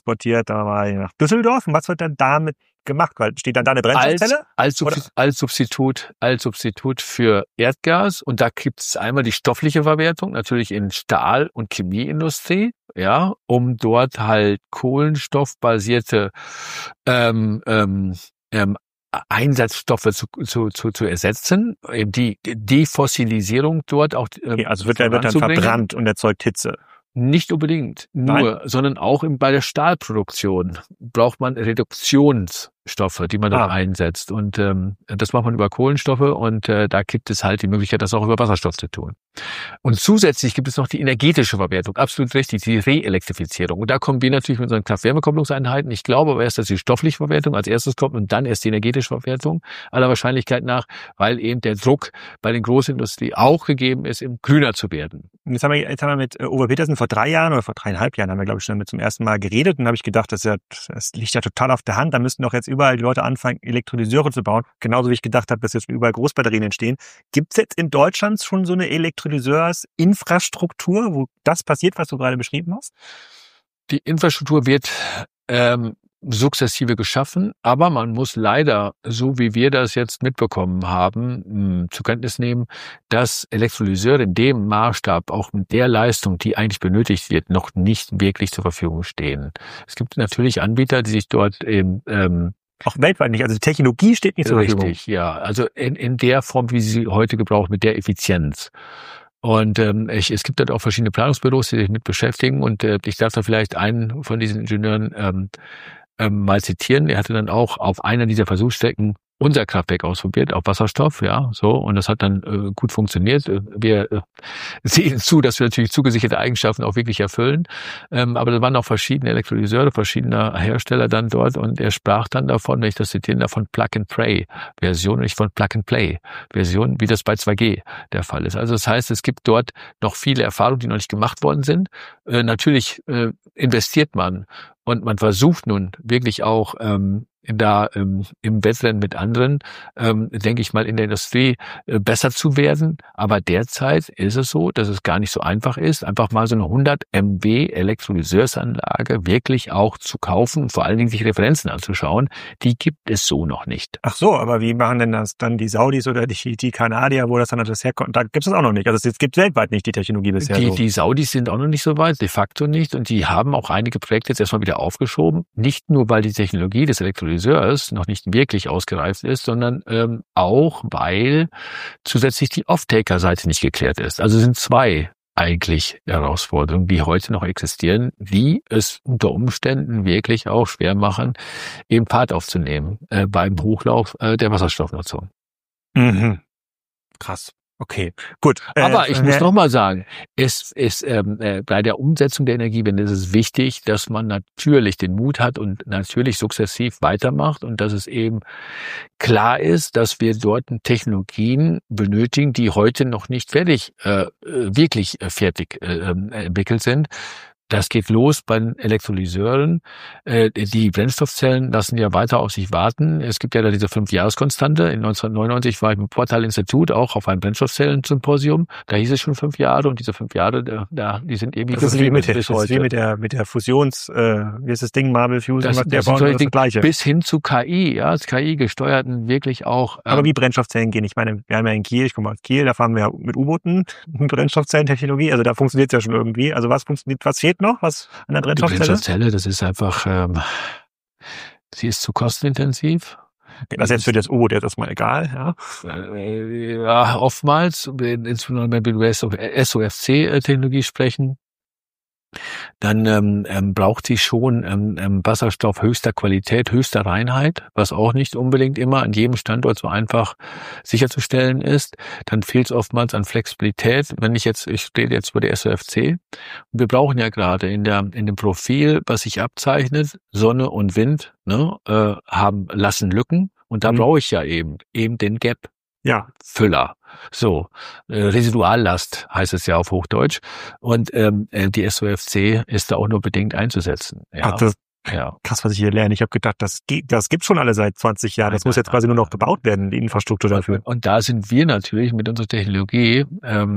transportiert, da mal nach Düsseldorf. Und was wird dann damit gemacht? Weil steht dann da eine Brennstoffzelle? Als, als, Substi- als Substitut, als Substitut für Erdgas. Und da gibt es einmal die stoffliche Verwertung, natürlich in Stahl- und Chemieindustrie, ja, um dort halt kohlenstoffbasierte ähm, ähm, ähm, Einsatzstoffe zu, zu, zu, zu ersetzen, eben die Defossilisierung dort auch. Ähm, okay, also wird, der wird dann verbrannt und erzeugt Hitze. Nicht unbedingt nur, Nein. sondern auch im, bei der Stahlproduktion braucht man Reduktionsstoffe, die man dann ah. einsetzt. Und ähm, das macht man über Kohlenstoffe und äh, da gibt es halt die Möglichkeit, das auch über Wasserstoff zu tun. Und zusätzlich gibt es noch die energetische Verwertung, absolut richtig, die Reelektrifizierung. Und da kommen wir natürlich mit unseren Kraft-Wärme-Kopplungseinheiten. Ich glaube aber erst, dass die stoffliche Verwertung als erstes kommt und dann erst die energetische Verwertung, aller Wahrscheinlichkeit nach, weil eben der Druck bei den Großindustrie auch gegeben ist, eben grüner zu werden. Jetzt haben wir, jetzt haben wir mit Uwe Petersen vor drei Jahren oder vor dreieinhalb Jahren haben wir, glaube ich, schon damit zum ersten Mal geredet und habe ich gedacht, das, ist ja, das liegt ja total auf der Hand. Da müssten doch jetzt überall die Leute anfangen, Elektrolyseure zu bauen. Genauso wie ich gedacht habe, dass jetzt überall Großbatterien entstehen. Gibt es jetzt in Deutschland schon so eine Elektrolyseurs-Infrastruktur, wo das passiert, was du gerade beschrieben hast? Die Infrastruktur wird ähm, sukzessive geschaffen, aber man muss leider, so wie wir das jetzt mitbekommen haben, mh, zur Kenntnis nehmen, dass Elektrolyseure in dem Maßstab, auch mit der Leistung, die eigentlich benötigt wird, noch nicht wirklich zur Verfügung stehen. Es gibt natürlich Anbieter, die sich dort eben ähm, auch weltweit nicht, also die Technologie steht nicht zur Verfügung. Richtig, ja, also in, in der Form, wie sie heute gebraucht, mit der Effizienz. Und ähm, ich, es gibt dort auch verschiedene Planungsbüros, die sich mit beschäftigen und äh, ich darf da vielleicht einen von diesen Ingenieuren ähm, ähm, mal zitieren. Er hatte dann auch auf einer dieser Versuchsstrecken unser Kraftwerk ausprobiert, auf Wasserstoff, ja, so, und das hat dann äh, gut funktioniert. Wir äh, sehen zu, dass wir natürlich zugesicherte Eigenschaften auch wirklich erfüllen, ähm, aber da waren auch verschiedene Elektrolyseure, verschiedener Hersteller dann dort und er sprach dann davon, wenn ich das zitieren darf, von Plug-and-Pray-Version, nicht von Plug-and-Play-Version, wie das bei zwei G der Fall ist. Also das heißt, es gibt dort noch viele Erfahrungen, die noch nicht gemacht worden sind. Äh, natürlich äh, investiert man und man versucht nun wirklich auch ähm, da ähm, im Wettrennen mit anderen, ähm, denke ich mal, in der Industrie äh, besser zu werden. Aber derzeit ist es so, dass es gar nicht so einfach ist, einfach mal so eine hundert Megawatt Elektrolyseursanlage wirklich auch zu kaufen und vor allen Dingen sich Referenzen anzuschauen. Die gibt es so noch nicht. Ach so, aber wie machen denn das dann die Saudis oder die, die Kanadier, wo das dann alles herkommt? Da gibt es auch noch nicht. Also es gibt weltweit nicht die Technologie bisher. Die, so. die Saudis sind auch noch nicht so weit, de facto nicht. Und die haben auch einige Projekte jetzt erstmal wieder aufgeschoben. Nicht nur, weil die Technologie des Elektrolyseurs noch nicht wirklich ausgereift ist, sondern ähm, auch, weil zusätzlich die Off-Taker-Seite nicht geklärt ist. Also sind zwei eigentlich Herausforderungen, die heute noch existieren, die es unter Umständen wirklich auch schwer machen, eben Part aufzunehmen äh, beim Hochlauf äh, der Wasserstoffnutzung. Mhm. Krass. Okay, gut. Aber äh, ich muss noch mal sagen, es ist ähm, äh, bei der Umsetzung der Energiewende ist es wichtig, dass man natürlich den Mut hat und natürlich sukzessiv weitermacht und dass es eben klar ist, dass wir dort Technologien benötigen, die heute noch nicht fertig, äh, wirklich fertig äh, entwickelt sind. Das geht los bei den Elektrolyseuren. Die Brennstoffzellen lassen ja weiter auf sich warten. Es gibt ja da diese Fünf-Jahres-Konstante. In neunzehnhundertneunundneunzig war ich im Portal-Institut auch auf einem Brennstoffzellen-Symposium. Da hieß es schon fünf Jahre und diese fünf Jahre, da, die sind ewig das ist wie mit der, bis heute. Das ist wie mit der, mit der Fusions, äh, wie ist das Ding, Marble Fusion, das, was der das baut, das, das Gleiche. Bis hin zu K I, ja, das K I-gesteuerten wirklich auch. Ähm, Aber wie Brennstoffzellen gehen? Ich meine, wir haben ja in Kiel, ich komme aus Kiel, da fahren wir mit U-Booten mit Brennstoffzellentechnologie. Also da funktioniert es ja schon irgendwie. Also was funktioniert, was fehlt noch? Was an der Brennstoffzelle? Die Brennstoffzelle, das ist einfach, ähm, sie ist zu kostenintensiv. Das ist jetzt für das U-Boot jetzt erstmal egal, ja. Ja, oftmals, insbesondere wenn wir über S O F C-Technologie sprechen, dann ähm, ähm, braucht sie schon ähm, ähm, Wasserstoff höchster Qualität, höchster Reinheit, was auch nicht unbedingt immer an jedem Standort so einfach sicherzustellen ist. Dann fehlt es oftmals an Flexibilität. Wenn ich jetzt, ich stehe jetzt über der S O F C, und wir brauchen ja gerade in der in dem Profil, was sich abzeichnet, Sonne und Wind, ne, äh, haben lassen Lücken und da mhm. brauche ich ja eben eben den Gap. Ja. Füller. So, äh, Residuallast heißt es ja auf Hochdeutsch. Und ähm, die S O F C ist da auch nur bedingt einzusetzen. Ja. Ach, das, ja. Krass, was ich hier lerne. Ich habe gedacht, das, das gibt schon alle seit zwanzig Jahren. Das nein, muss jetzt nein, quasi nur noch gebaut werden, die Infrastruktur dafür. Und da sind wir natürlich mit unserer Technologie ähm,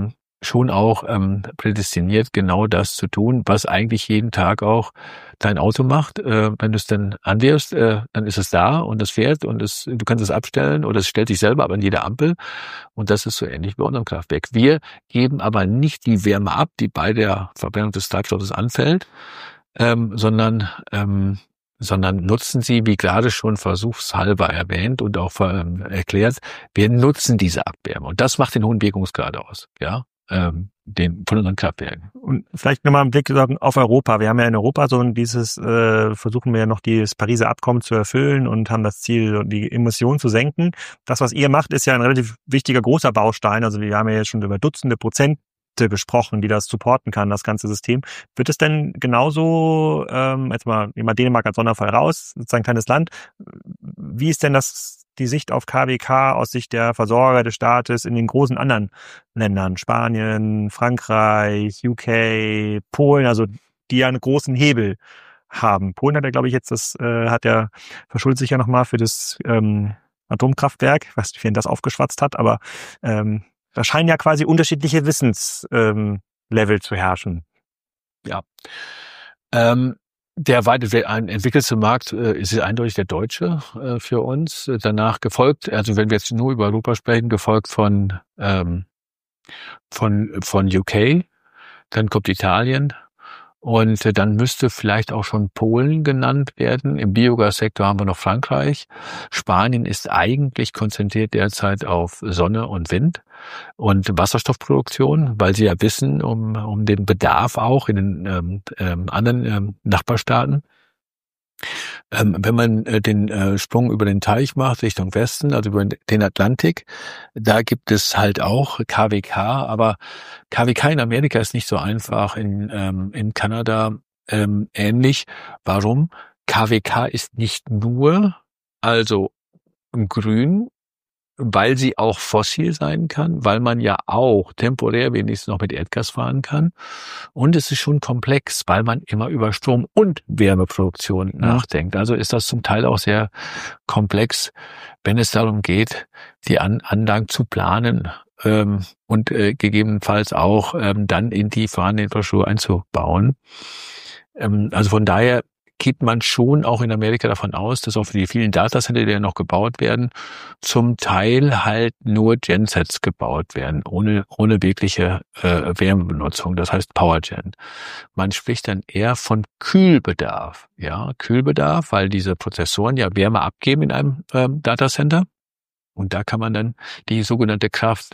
schon auch ähm, prädestiniert, genau das zu tun, was eigentlich jeden Tag auch dein Auto macht. Äh, wenn du es dann anwirfst, äh, dann ist es da und es fährt und es, du kannst es abstellen oder es stellt sich selber ab an jede Ampel. Und das ist so ähnlich bei unserem Kraftwerk. Wir geben aber nicht die Wärme ab, die bei der Verbrennung des Treibstoffes anfällt, ähm, sondern ähm, sondern nutzen sie, wie gerade schon versuchshalber erwähnt und auch ähm, erklärt, wir nutzen diese Abwärme. Und das macht den hohen Wirkungsgrad aus, ja, ähm, den von unseren Kraftwerken. Und vielleicht nochmal einen Blick auf Europa. Wir haben ja in Europa so dieses, äh, versuchen wir ja noch das Pariser Abkommen zu erfüllen und haben das Ziel, die Emissionen zu senken. Das, was ihr macht, ist ja ein relativ wichtiger, großer Baustein. Also wir haben ja jetzt schon über Dutzende Prozent gesprochen, die das supporten kann, das ganze System. Wird es denn genauso, ähm, jetzt mal, nehmen wir Dänemark als Sonderfall raus, sozusagen ein kleines Land, wie ist denn das, die Sicht auf K W K aus Sicht der Versorger des Staates in den großen anderen Ländern, Spanien, Frankreich, U K, Polen, also die ja einen großen Hebel haben. Polen hat ja, glaube ich, jetzt das, äh, hat ja, verschuldet sich ja nochmal für das ähm, Atomkraftwerk, ich weiß nicht, wer das aufgeschwatzt hat, aber ähm, da scheinen ja quasi unterschiedliche Wissenslevel ähm, zu herrschen. Ja. Ähm, der weit entwickelste Markt äh, ist eindeutig der deutsche äh, für uns. Danach gefolgt, also wenn wir jetzt nur über Europa sprechen, gefolgt von ähm, von von U K, dann kommt Italien. Und äh, dann müsste vielleicht auch schon Polen genannt werden. Im Biogassektor haben wir noch Frankreich. Spanien ist eigentlich konzentriert derzeit auf Sonne und Wind und Wasserstoffproduktion, weil sie ja wissen um um den Bedarf auch in den ähm, ähm, anderen ähm, Nachbarstaaten. Ähm, wenn man äh, den äh, Sprung über den Teich macht Richtung Westen, also über den Atlantik, da gibt es halt auch K W K, aber K W K in Amerika ist nicht so einfach, in ähm, in Kanada ähm, ähnlich. Warum? K W K ist nicht nur also grün, weil sie auch fossil sein kann, weil man ja auch temporär wenigstens noch mit Erdgas fahren kann. Und es ist schon komplex, weil man immer über Strom- und Wärmeproduktion ja. nachdenkt. Also ist das zum Teil auch sehr komplex, wenn es darum geht, die An- Anlagen zu planen ähm, und äh, gegebenenfalls auch ähm, dann in die vorhandene Infrastruktur einzubauen. Ähm, also von daher geht man schon auch in Amerika davon aus, dass auch für die vielen Datacenter, die ja noch gebaut werden, zum Teil halt nur Gensets gebaut werden, ohne ohne wirkliche äh, Wärmebenutzung, das heißt Powergen. Man spricht dann eher von Kühlbedarf, ja, Kühlbedarf, weil diese Prozessoren ja Wärme abgeben in einem ähm, Datacenter und da kann man dann die sogenannte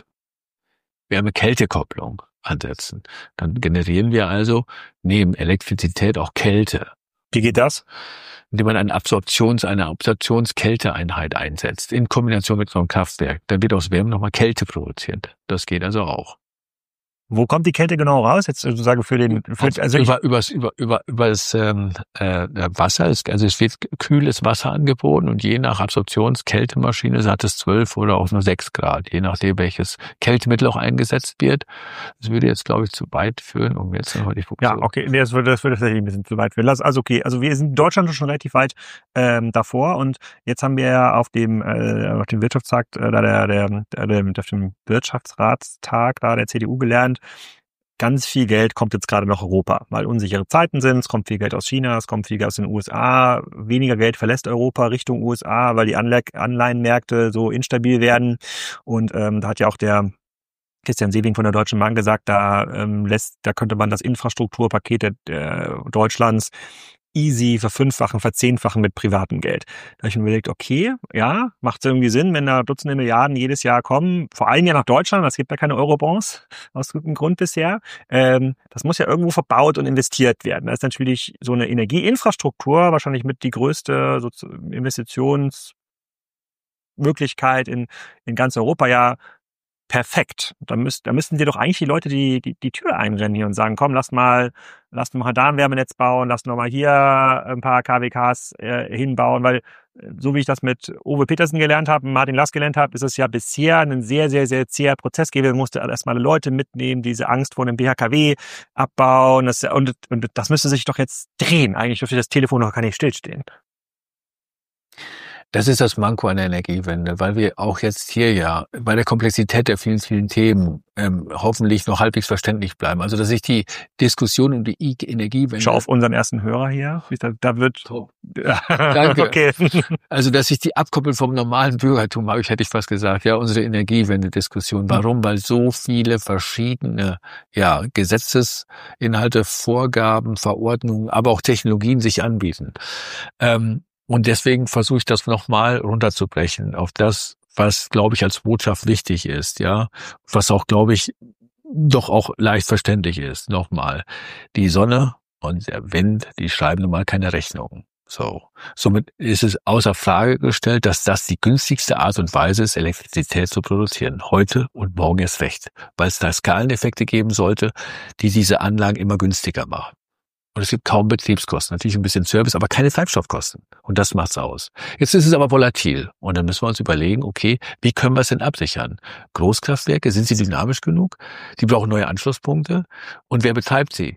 Kraft-Wärme-Kälte-Kopplung ansetzen. Dann generieren wir also neben Elektrizität auch Kälte. Wie geht das? Indem man eine Absorptions-, eine Absorptionskälteeinheit einsetzt, in Kombination mit so einem Kraftwerk. Dann wird aus Wärme nochmal Kälte produziert. Das geht also auch. Wo kommt die Kälte genau raus? Jetzt sozusagen für den, für, also über, übers, über, über, über das, ähm, äh, Wasser. Es, also es wird kühles Wasser angeboten und je nach Absorptionskältemaschine hat es zwölf oder auch nur sechs Grad, je nachdem welches Kältemittel auch eingesetzt wird. Das würde jetzt, glaube ich, zu weit führen, um jetzt nochmal die Funktion. Ja, okay, nee, das würde, das würde tatsächlich ein bisschen zu weit führen. Also okay, also wir sind in Deutschland schon relativ weit ähm, davor und jetzt haben wir ja auf dem, äh, auf dem Wirtschaftstag, äh, da der, der, der, auf dem Wirtschaftsratstag da der C D U gelernt, ganz viel Geld kommt jetzt gerade nach Europa, weil unsichere Zeiten sind, es kommt viel Geld aus China, es kommt viel Geld aus den U S A, weniger Geld verlässt Europa Richtung U S A, weil die Anle- Anleihenmärkte so instabil werden und ähm, da hat ja auch der Christian Sewing von der Deutschen Bank gesagt, da ähm, lässt, da könnte man das Infrastrukturpaket der, der Deutschlands easy verfünffachen, verzehnfachen mit privatem Geld. Da habe ich mir überlegt, okay, ja, macht irgendwie Sinn, wenn da Dutzende Milliarden jedes Jahr kommen, vor allem ja nach Deutschland, es gibt ja keine Eurobonds, aus gutem Grund bisher. Ähm, das muss ja irgendwo verbaut und investiert werden. Da ist natürlich so eine Energieinfrastruktur wahrscheinlich mit die größte so Investitionsmöglichkeit in, in ganz Europa ja perfekt. Da müsst, da müssten dir doch eigentlich die Leute die, die, die Tür einrennen hier und sagen, komm, lass mal, lass mal da ein Wärmenetz bauen, lass noch mal hier ein paar K W Ks äh, hinbauen, weil so wie ich das mit Uwe Petersen gelernt habe, Martin Lass gelernt habe, ist es ja bisher ein sehr, sehr, sehr zäher Prozess gewesen. Man musste erstmal Leute mitnehmen, diese Angst vor einem B H K W abbauen. Das, und, und das müsste sich doch jetzt drehen. Eigentlich dürfte das Telefon noch gar nicht stillstehen. Das ist das Manko an der Energiewende, weil wir auch jetzt hier ja bei der Komplexität der vielen, vielen Themen ähm, hoffentlich noch halbwegs verständlich bleiben. Also dass sich die Diskussion um die Energiewende... Schau auf unseren ersten Hörer hier. Da, da wird... Top. Danke. Okay. Also dass sich die abkoppeln vom normalen Bürgertum, habe ich, hätte ich fast gesagt, ja, unsere Energiewende-Diskussion. Warum? Weil so viele verschiedene ja Gesetzesinhalte, Vorgaben, Verordnungen, aber auch Technologien sich anbieten. Ähm, Und deswegen versuche ich das nochmal runterzubrechen auf das, was, glaube ich, als Botschaft wichtig ist, ja, was auch, glaube ich, doch auch leicht verständlich ist. Nochmal, die Sonne und der Wind, die schreiben nun mal keine Rechnung. So, somit ist es außer Frage gestellt, dass das die günstigste Art und Weise ist, Elektrizität zu produzieren. Heute und morgen erst recht, weil es da Skaleneffekte geben sollte, die diese Anlagen immer günstiger machen. Und es gibt kaum Betriebskosten, natürlich ein bisschen Service, aber keine Treibstoffkosten. Und das macht's aus. Jetzt ist es aber volatil. Und dann müssen wir uns überlegen, okay, wie können wir es denn absichern? Großkraftwerke, sind sie dynamisch genug? Die brauchen neue Anschlusspunkte. Und wer betreibt sie?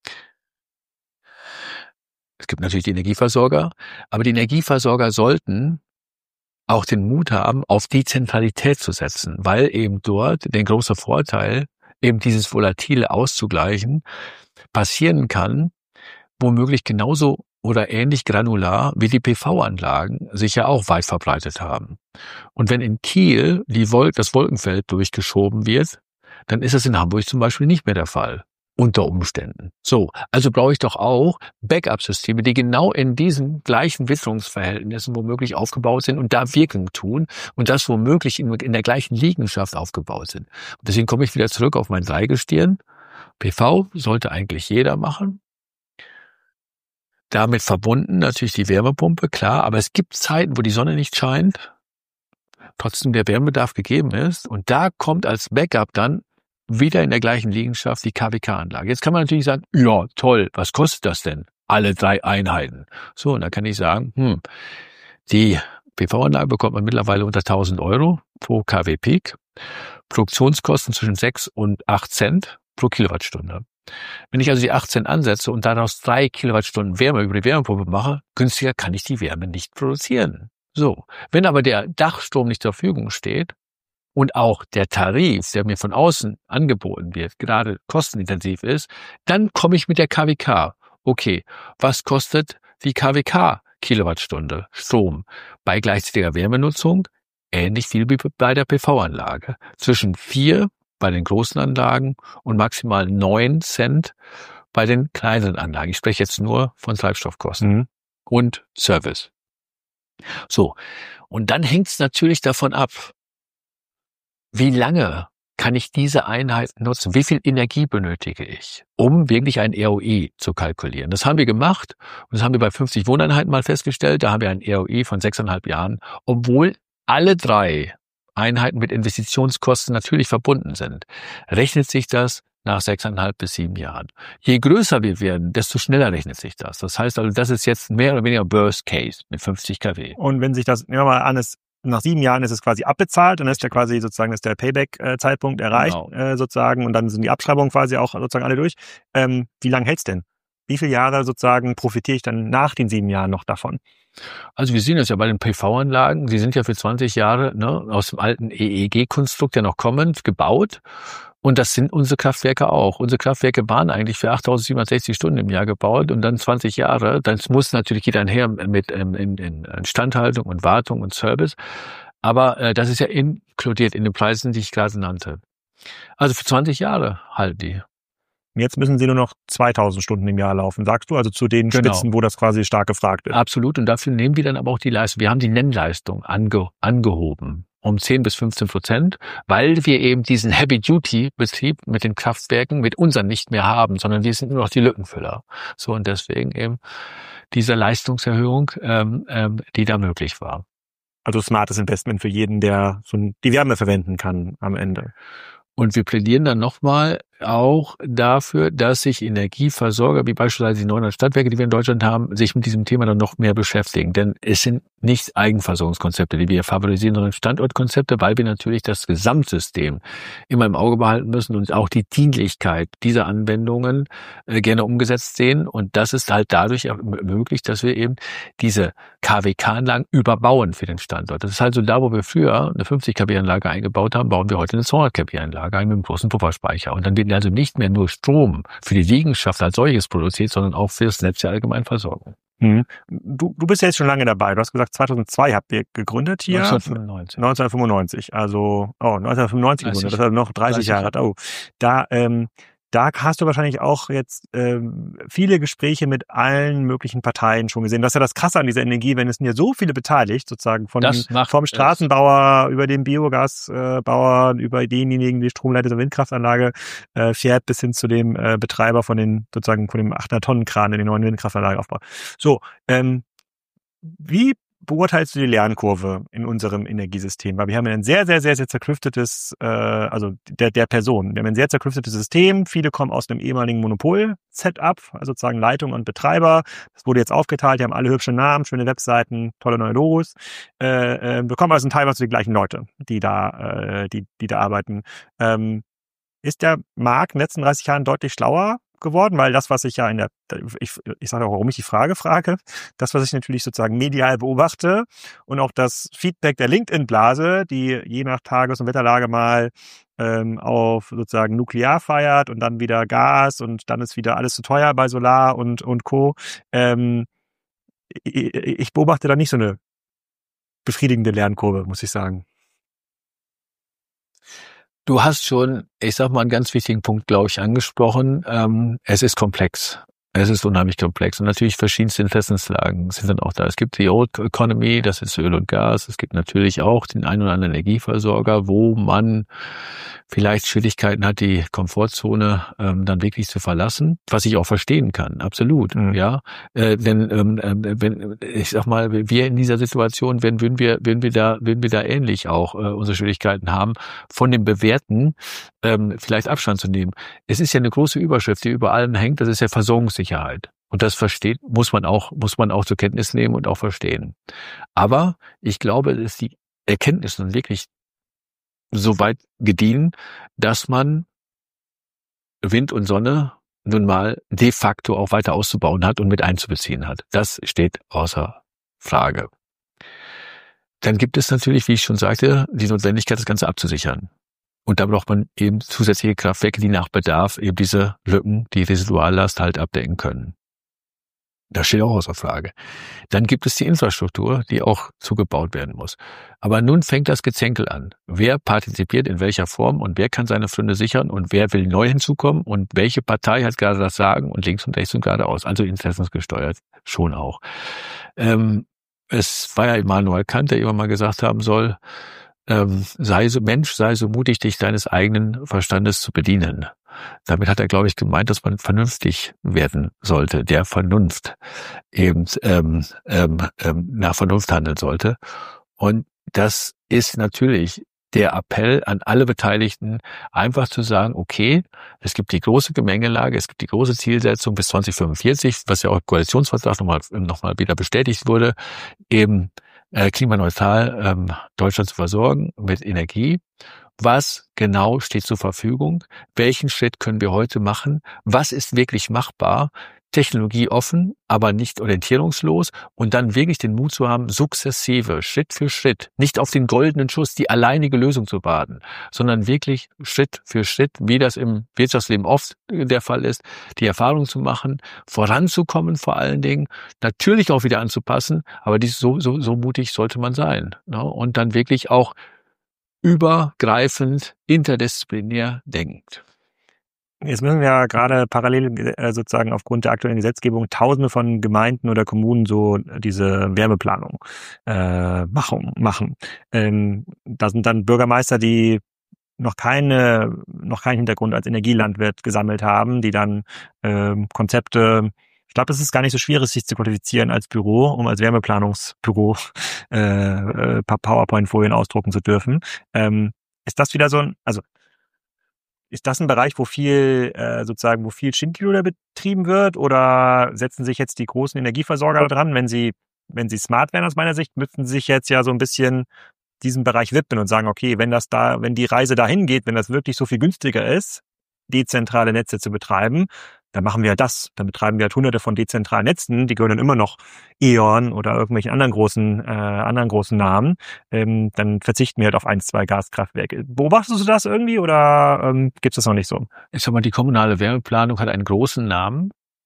Es gibt natürlich die Energieversorger, aber die Energieversorger sollten auch den Mut haben, auf Dezentralität zu setzen, weil eben dort der große Vorteil, eben dieses Volatile auszugleichen, passieren kann, womöglich genauso oder ähnlich granular wie die P V-Anlagen sich ja auch weit verbreitet haben. Und wenn in Kiel die Wolk, das Wolkenfeld durchgeschoben wird, dann ist das in Hamburg zum Beispiel nicht mehr der Fall. Unter Umständen. So, also brauche ich doch auch Backup-Systeme, die genau in diesen gleichen Witterungsverhältnissen womöglich aufgebaut sind und da Wirkung tun und das womöglich in, in der gleichen Liegenschaft aufgebaut sind. Und deswegen komme ich wieder zurück auf mein Dreigestirn. P V sollte eigentlich jeder machen. Damit verbunden natürlich die Wärmepumpe, klar, aber es gibt Zeiten, wo die Sonne nicht scheint, trotzdem der Wärmebedarf gegeben ist und da kommt als Backup dann wieder in der gleichen Liegenschaft die K W K-Anlage. Jetzt kann man natürlich sagen, ja, toll, was kostet das denn? Alle drei Einheiten. So, und da kann ich sagen, hm, die P V-Anlage bekommt man mittlerweile unter tausend Euro pro K W Peak. Produktionskosten zwischen sechs und acht Cent pro Kilowattstunde. Wenn ich also die acht Cent ansetze und daraus drei Kilowattstunden Wärme über die Wärmepumpe mache, günstiger kann ich die Wärme nicht produzieren. So, wenn aber der Dachstrom nicht zur Verfügung steht und auch der Tarif, der mir von außen angeboten wird, gerade kostenintensiv ist, dann komme ich mit der K W K. Okay, was kostet die K W K Kilowattstunde Strom bei gleichzeitiger Wärmenutzung? Ähnlich viel wie bei der P V-Anlage. Zwischen vier bei den großen Anlagen und maximal neun Cent bei den kleinen Anlagen. Ich spreche jetzt nur von Treibstoffkosten mhm. und Service. So, und dann hängt es natürlich davon ab, wie lange kann ich diese Einheit nutzen? Wie viel Energie benötige ich, um wirklich ein R O I zu kalkulieren? Das haben wir gemacht und das haben wir bei fünfzig Wohneinheiten mal festgestellt. Da haben wir ein R O I von sechseinhalb Jahren, obwohl alle drei Einheiten mit Investitionskosten natürlich verbunden sind. Rechnet sich das nach sechseinhalb bis sieben Jahren. Je größer wir werden, desto schneller rechnet sich das. Das heißt also, das ist jetzt mehr oder weniger Worst Case mit fünfzig Kilowatt. Und wenn sich das, nehmen wir mal an, ist nach sieben Jahren ist es quasi abbezahlt, dann ist ja quasi sozusagen ist der Payback-Zeitpunkt erreicht, Genau. äh, sozusagen, und dann sind die Abschreibungen quasi auch sozusagen alle durch. Ähm, wie lange hält's denn? Wie viele Jahre sozusagen profitiere ich dann nach den sieben Jahren noch davon? Also wir sehen das ja bei den P V-Anlagen, die sind ja für zwanzig Jahre ne, aus dem alten E E G-Konstrukt ja noch kommend gebaut. Und das sind unsere Kraftwerke auch. Unsere Kraftwerke waren eigentlich für achttausendsiebenhundertsechzig Stunden im Jahr gebaut und dann zwanzig Jahre. Das muss natürlich jeder einher mit ähm, in, in Instandhaltung und Wartung und Service. Aber äh, das ist ja inkludiert in den Preisen, die ich gerade nannte. Also für zwanzig Jahre halten die. Jetzt müssen sie nur noch zweitausend Stunden im Jahr laufen, sagst du? Also zu den Genau. Spitzen, wo das quasi stark gefragt ist. Absolut. Und dafür nehmen wir dann aber auch die Leistung. Wir haben die Nennleistung ange, angehoben um zehn bis fünfzehn Prozent, weil wir eben diesen Heavy-Duty-Betrieb mit den Kraftwerken, mit unseren nicht mehr haben, sondern wir sind nur noch die Lückenfüller. So, und deswegen eben diese Leistungserhöhung, ähm, ähm, die da möglich war. Also smartes Investment für jeden, der so die Wärme verwenden kann am Ende. Und wir plädieren dann nochmal auch dafür, dass sich Energieversorger, wie beispielsweise die neunhundert Stadtwerke, die wir in Deutschland haben, sich mit diesem Thema dann noch mehr beschäftigen. Denn es sind nicht Eigenversorgungskonzepte, die wir favorisieren, sondern Standortkonzepte, weil wir natürlich das Gesamtsystem immer im Auge behalten müssen und auch die Dienlichkeit dieser Anwendungen äh, gerne umgesetzt sehen. Und das ist halt dadurch möglich, dass wir eben diese K W K-Anlagen überbauen für den Standort. Das ist halt so, da wo wir früher eine fünfzig Kilowatt Anlage eingebaut haben, bauen wir heute eine zweihundert Kilowatt Anlage ein mit einem großen Pufferspeicher. Und dann wird also nicht mehr nur Strom für die Liegenschaft als solches produziert, sondern auch für das Netz der Allgemeinversorgung. Hm. Du, du bist ja jetzt schon lange dabei. Du hast gesagt, zweitausendzwei habt ihr gegründet hier. neunzehnhundertfünfundneunzig. neunzehnhundertfünfundneunzig. Also, oh, neunzehnhundertfünfundneunzig gegründet. Das hat noch dreißig Jahre. Oh, da, ähm, da hast du wahrscheinlich auch jetzt ähm, viele Gespräche mit allen möglichen Parteien schon gesehen. Das ist ja das Krasse an dieser Energiewende. Es sind ja so viele beteiligt, sozusagen von dem, vom Straßenbauer über den Biogasbauer, über denjenigen, die Stromleiter der Windkraftanlage äh, fährt, bis hin zu dem äh, Betreiber von den sozusagen von dem achthundert Tonnen Kran, der die neuen Windkraftanlage aufbaut. So, ähm, wie beurteilst du die Lernkurve in unserem Energiesystem? Weil wir haben ein sehr, sehr, sehr, sehr zerklüftetes, äh, also der der Person. Wir haben ein sehr zerklüftetes System. Viele kommen aus einem ehemaligen Monopol-Setup, also sozusagen Leitung und Betreiber. Das wurde jetzt aufgeteilt. Die haben alle hübsche Namen, schöne Webseiten, tolle neue Logos. Äh, äh, bekommen also teilweise die gleichen Leute, die da, äh, die, die da arbeiten. Ähm, ist der Markt in den letzten dreißig Jahren deutlich schlauer geworden, weil das, was ich ja in der, ich, ich sage auch, warum ich die Frage frage, das, was ich natürlich sozusagen medial beobachte und auch das Feedback der LinkedIn-Blase, die je nach Tages- und Wetterlage mal ähm, auf sozusagen Nuklear feiert und dann wieder Gas und dann ist wieder alles zu teuer bei Solar und, und Co. Ähm, ich, ich beobachte da nicht so eine befriedigende Lernkurve, muss ich sagen. Du hast schon, ich sag mal, einen ganz wichtigen Punkt, glaube ich, angesprochen. Ähm, es ist komplex. Es ist unheimlich komplex und natürlich verschiedenste Interessenslagen sind dann auch da. Es gibt die Old Economy, das ist Öl und Gas. Es gibt natürlich auch den einen oder anderen Energieversorger, wo man vielleicht Schwierigkeiten hat, die Komfortzone ähm, dann wirklich zu verlassen, was ich auch verstehen kann, absolut, mhm. ja. Äh, denn ähm, wenn ich sag mal, wir in dieser Situation, wenn würden wir, würden wir da, würden wir da ähnlich auch äh, unsere Schwierigkeiten haben, von dem Bewährten ähm, vielleicht Abstand zu nehmen. Es ist ja eine große Überschrift, die über allem hängt. Das ist ja Versorgungssicherheit. Und das versteht, muss man auch, muss man auch zur Kenntnis nehmen und auch verstehen. Aber ich glaube, dass die Erkenntnis nun wirklich so weit gediehen, dass man Wind und Sonne nun mal de facto auch weiter auszubauen hat und mit einzubeziehen hat. Das steht außer Frage. Dann gibt es natürlich, wie ich schon sagte, die Notwendigkeit, das Ganze abzusichern. Und da braucht man eben zusätzliche Kraftwerke, die nach Bedarf eben diese Lücken, die Residuallast halt abdecken können. Das steht auch außer Frage. Dann gibt es die Infrastruktur, die auch zugebaut werden muss. Aber nun fängt das Gezänkel an. Wer partizipiert in welcher Form und wer kann seine Pfründe sichern und wer will neu hinzukommen und welche Partei hat gerade das Sagen und links und rechts und geradeaus. Also interessensgesteuert schon auch. Ähm, es war ja Immanuel Kant, der immer mal gesagt haben soll, ähm, sei so Mensch, sei so mutig, dich deines eigenen Verstandes zu bedienen. Damit hat er, glaube ich, gemeint, dass man vernünftig werden sollte, der Vernunft eben ähm, ähm, nach Vernunft handeln sollte. Und das ist natürlich der Appell an alle Beteiligten, einfach zu sagen, okay, es gibt die große Gemengelage, es gibt die große Zielsetzung bis zwanzig fünfundvierzig, was ja auch im Koalitionsvertrag nochmal noch mal wieder bestätigt wurde, eben äh, klimaneutral ähm, Deutschland zu versorgen mit Energie. Was genau steht zur Verfügung? Welchen Schritt können wir heute machen? Was ist wirklich machbar? Technologieoffen, aber nicht orientierungslos und dann wirklich den Mut zu haben, sukzessive, Schritt für Schritt, nicht auf den goldenen Schuss, die alleinige Lösung zu warten, sondern wirklich Schritt für Schritt, wie das im Wirtschaftsleben oft der Fall ist, die Erfahrung zu machen, voranzukommen vor allen Dingen, natürlich auch wieder anzupassen, aber dies, so, so, so mutig sollte man sein, ne? Und dann wirklich auch übergreifend, interdisziplinär denkend. Jetzt müssen wir ja gerade parallel äh, sozusagen aufgrund der aktuellen Gesetzgebung Tausende von Gemeinden oder Kommunen so diese Wärmeplanung äh, machen. machen. Ähm, da sind dann Bürgermeister, die noch keine, noch keinen Hintergrund als Energielandwirt gesammelt haben, die dann ähm, Konzepte. Ich glaube, es ist gar nicht so schwierig, sich zu qualifizieren als Büro, um als Wärmeplanungsbüro äh, äh, paar PowerPoint-Folien ausdrucken zu dürfen. Ähm, ist das wieder so ein, also ist das ein Bereich, wo viel äh, sozusagen, wo viel Schindluder betrieben wird, oder setzen sich jetzt die großen Energieversorger dran, wenn sie wenn sie smart wären aus meiner Sicht, müssten sie sich jetzt ja so ein bisschen diesem Bereich widmen und sagen, okay, wenn das da, wenn die Reise dahin geht, wenn das wirklich so viel günstiger ist, dezentrale Netze zu betreiben, dann machen wir das. Dann betreiben wir halt hunderte von dezentralen Netzen, die gehören dann immer noch E.ON oder irgendwelchen anderen großen, äh, anderen großen Namen. Ähm, dann verzichten wir halt auf ein, zwei Gaskraftwerke. Beobachtest du das irgendwie oder ähm, gibt es das noch nicht so? Ich sag mal, die kommunale Wärmeplanung hat einen großen Namen.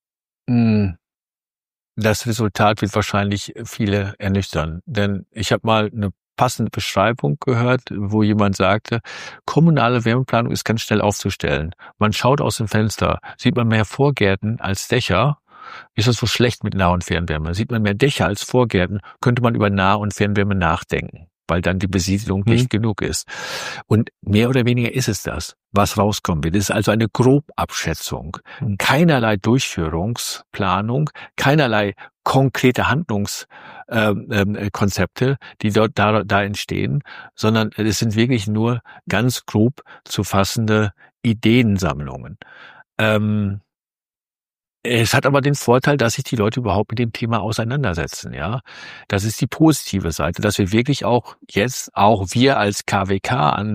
Das Resultat wird wahrscheinlich viele ernüchtern, denn ich habe mal eine passende Beschreibung gehört, wo jemand sagte, kommunale Wärmeplanung ist ganz schnell aufzustellen. Man schaut aus dem Fenster, sieht man mehr Vorgärten als Dächer. Ist das so schlecht mit Nah- und Fernwärme? Sieht man mehr Dächer als Vorgärten, könnte man über Nah- und Fernwärme nachdenken, weil dann die Besiedlung Mhm. dicht genug ist. Und mehr oder weniger ist es das, was rauskommen wird. Es ist also eine Grobabschätzung. Mhm. Keinerlei Durchführungsplanung, keinerlei konkrete Handlungskonzepte, die dort da, da entstehen, sondern es sind wirklich nur ganz grob zu fassende Ideensammlungen. Ähm, Es hat aber den Vorteil, dass sich die Leute überhaupt mit dem Thema auseinandersetzen, ja. Das ist die positive Seite, dass wir wirklich auch jetzt, auch wir als K W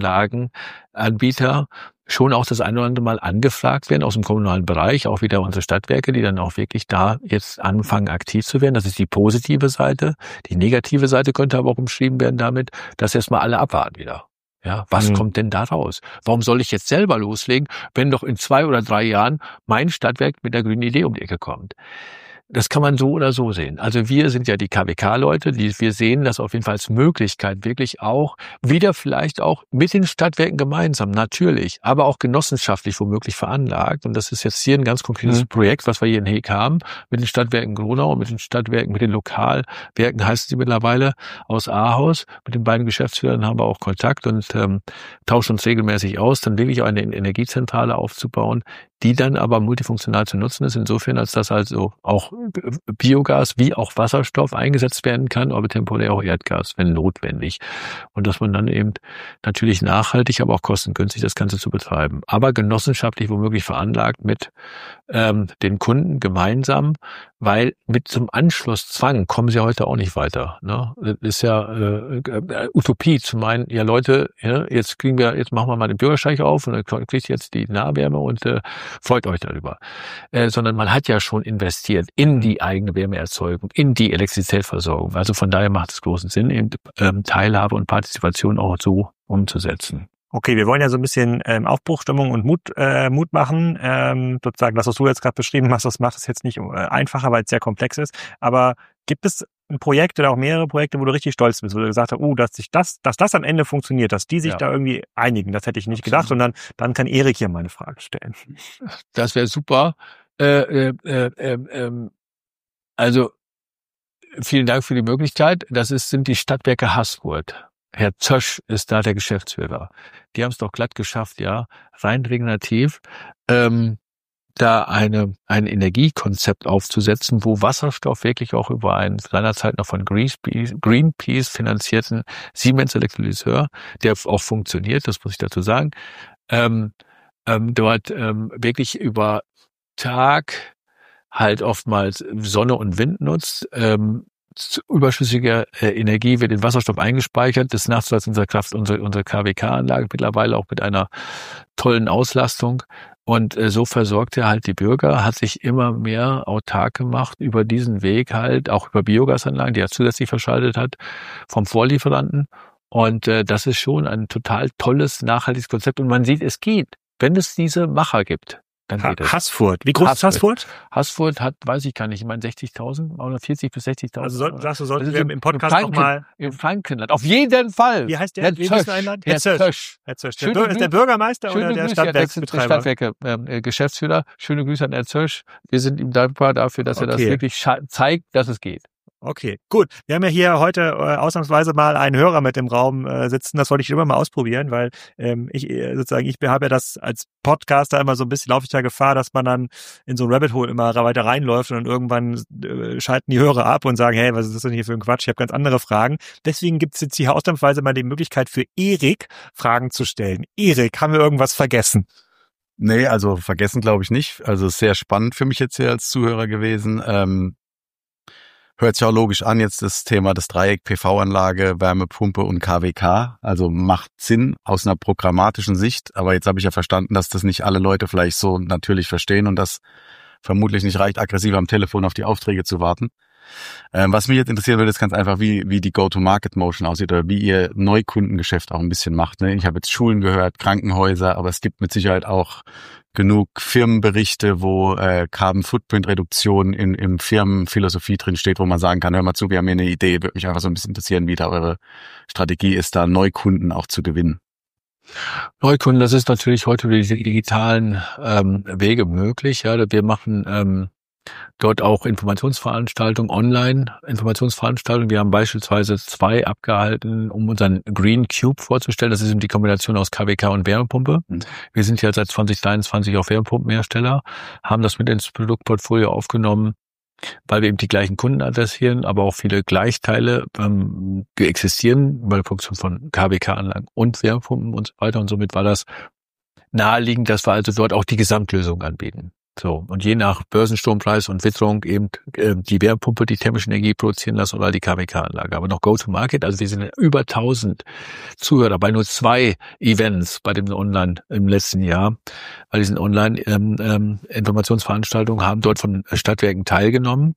K-Anlagenanbieter schon auch das eine oder andere Mal angefragt werden aus dem kommunalen Bereich, auch wieder unsere Stadtwerke, die dann auch wirklich da jetzt anfangen, aktiv zu werden. Das ist die positive Seite. Die negative Seite könnte aber auch umschrieben werden damit, dass erstmal alle abwarten wieder. Ja, was Mhm. kommt denn da raus? Warum soll ich jetzt selber loslegen, wenn doch in zwei oder drei Jahren mein Stadtwerk mit der grünen Idee um die Ecke kommt? Das kann man so oder so sehen. Also wir sind ja die K W K-Leute, die wir sehen das auf jeden Fall als Möglichkeit, wirklich auch wieder vielleicht auch mit den Stadtwerken gemeinsam, natürlich, aber auch genossenschaftlich womöglich veranlagt. Und das ist jetzt hier ein ganz konkretes Mhm. Projekt, was wir hier in Heek haben, mit den Stadtwerken Gronau und mit den Stadtwerken, mit den Lokalwerken heißen sie mittlerweile, aus Ahaus. Mit den beiden Geschäftsführern haben wir auch Kontakt und ähm, tauschen uns regelmäßig aus, dann wirklich eine Energiezentrale aufzubauen, die dann aber multifunktional zu nutzen ist, insofern, als dass also auch Biogas wie auch Wasserstoff eingesetzt werden kann, aber temporär auch Erdgas, wenn notwendig. Und dass man dann eben natürlich nachhaltig, aber auch kostengünstig das Ganze zu betreiben. Aber genossenschaftlich womöglich veranlagt mit ähm, den Kunden gemeinsam, weil mit zum Anschlusszwang kommen sie heute auch nicht weiter. Ne? Das ist ja äh, äh, Utopie zu meinen, ja Leute, ja, jetzt kriegen wir, jetzt machen wir mal den Bürgersteig auf und dann kriegt jetzt die Nahwärme und äh, freut euch darüber. Äh, sondern man hat ja schon investiert in die eigene Wärmeerzeugung, in die Elektrizitätsversorgung. Also von daher macht es großen Sinn, eben ähm, Teilhabe und Partizipation auch so umzusetzen. Okay, wir wollen ja so ein bisschen ähm, Aufbruchstimmung und Mut, äh, Mut machen. Ähm, sozusagen, das, was du jetzt gerade beschrieben hast, das macht es jetzt nicht äh, einfacher, weil es sehr komplex ist. Aber gibt es ein Projekt oder auch mehrere Projekte, wo du richtig stolz bist, wo du gesagt hast, oh, dass sich das, dass das am Ende funktioniert, dass die sich Ja. da irgendwie einigen, das hätte ich nicht Absolut. gedacht. Und dann, dann kann Erik hier mal eine Frage stellen. Das wäre super. Äh, äh, äh, äh, also vielen Dank für die Möglichkeit. Das ist, sind die Stadtwerke Haßfurt. Herr Zösch ist da der Geschäftsführer. Die haben es doch glatt geschafft, ja, rein regenerativ, ähm, da eine ein Energiekonzept aufzusetzen, wo Wasserstoff wirklich auch über einen seinerzeit noch von Greenpeace, Greenpeace finanzierten Siemens-Elektrolyseur, der auch funktioniert, das muss ich dazu sagen, ähm, ähm, dort ähm, wirklich über Tag halt oftmals Sonne und Wind nutzt, ähm, überschüssige äh, Energie wird in Wasserstoff eingespeichert, des Nachts als unsere Kraft, unsere, unsere K W K-Anlage mittlerweile auch mit einer tollen Auslastung und äh, so versorgt er halt die Bürger, hat sich immer mehr autark gemacht über diesen Weg halt, auch über Biogasanlagen, die er zusätzlich verschaltet hat vom Vorlieferanten und äh, das ist schon ein total tolles, nachhaltiges Konzept und man sieht, es geht, wenn es diese Macher gibt. Dann geht es. Haßfurt. Wie groß Haßfurt. ist Haßfurt? Haßfurt hat, weiß ich gar nicht, ich meine sechzigtausend oder vierzig bis sechzigtausend. Also soll, sagst du, sollten Das ist wir im- im Podcast im Franken- nochmal... Im Frankenland. Auf jeden Fall. Wie heißt der? Herr Wie Zösch. müssen wir einladen? Herr Herr Zösch. Zösch. Herr Zösch. Der Schöne Bür- ist der Grüße. Bürgermeister oder Schöne der Grüße, Herr Wechsel- Stadtwerksbetreiber? Stadtwerke, ähm, äh, Geschäftsführer. Schöne Grüße an Herrn Zösch. Wir sind ihm dankbar dafür, dass er das Okay. wirklich scha- zeigt, dass es geht. Okay, gut. Wir haben ja hier heute äh, ausnahmsweise mal einen Hörer mit im Raum äh, sitzen. Das wollte ich immer mal ausprobieren, weil ähm, ich äh, sozusagen, ich habe ja das als Podcaster immer so ein bisschen, laufe ich da Gefahr, dass man dann in so ein Rabbit Hole immer weiter reinläuft und dann irgendwann äh, schalten die Hörer ab und sagen, hey, was ist das denn hier für ein Quatsch? Ich habe ganz andere Fragen. Deswegen gibt es jetzt hier ausnahmsweise mal die Möglichkeit für Erik Fragen zu stellen. Erik, haben wir irgendwas vergessen? Nee, also vergessen glaube ich nicht. Also sehr spannend für mich jetzt hier als Zuhörer gewesen. Ähm, hört sich auch logisch an, jetzt das Thema des Dreieck P V-Anlage, Wärmepumpe und K W K. Also macht Sinn aus einer programmatischen Sicht. Aber jetzt habe ich ja verstanden, dass das nicht alle Leute vielleicht so natürlich verstehen und dass vermutlich nicht reicht, aggressiv am Telefon auf die Aufträge zu warten. Ähm, was mich jetzt interessieren würde, ist ganz einfach, wie wie die Go-to-Market-Motion aussieht oder wie ihr Neukundengeschäft auch ein bisschen macht. Ne? Ich habe jetzt Schulen gehört, Krankenhäuser, aber es gibt mit Sicherheit auch genug Firmenberichte, wo äh, Carbon-Footprint-Reduktion in im Firmenphilosophie drin steht, wo man sagen kann, hör mal zu, wir haben hier eine Idee, würde mich einfach so ein bisschen interessieren, wie da eure Strategie ist, da Neukunden auch zu gewinnen. Neukunden, das ist natürlich heute über die digitalen ähm, Wege möglich. Ja, wir machen ähm, dort auch Informationsveranstaltungen, Online-Informationsveranstaltungen. Wir haben beispielsweise zwei abgehalten, um unseren Green Cube vorzustellen. Das ist eben die Kombination aus K W K und Wärmepumpe. Mhm. Wir sind ja seit zwanzig dreiundzwanzig auch Wärmepumpenhersteller, haben das mit ins Produktportfolio aufgenommen, weil wir eben die gleichen Kunden adressieren, aber auch viele Gleichteile ähm, existieren bei der Produktion von K W K-Anlagen und Wärmepumpen und so weiter. Und somit war das naheliegend, dass wir also dort auch die Gesamtlösung anbieten. So, und je nach Börsenstrompreis und Witterung eben äh, die Wärmepumpe, die thermische Energie produzieren lassen oder die K W K-Anlage. Aber noch Go-to-Market, also wir sind über tausend Zuhörer bei nur zwei Events bei dem Online im letzten Jahr. Bei diesen Online-Informationsveranstaltungen ähm, ähm, haben dort von Stadtwerken teilgenommen.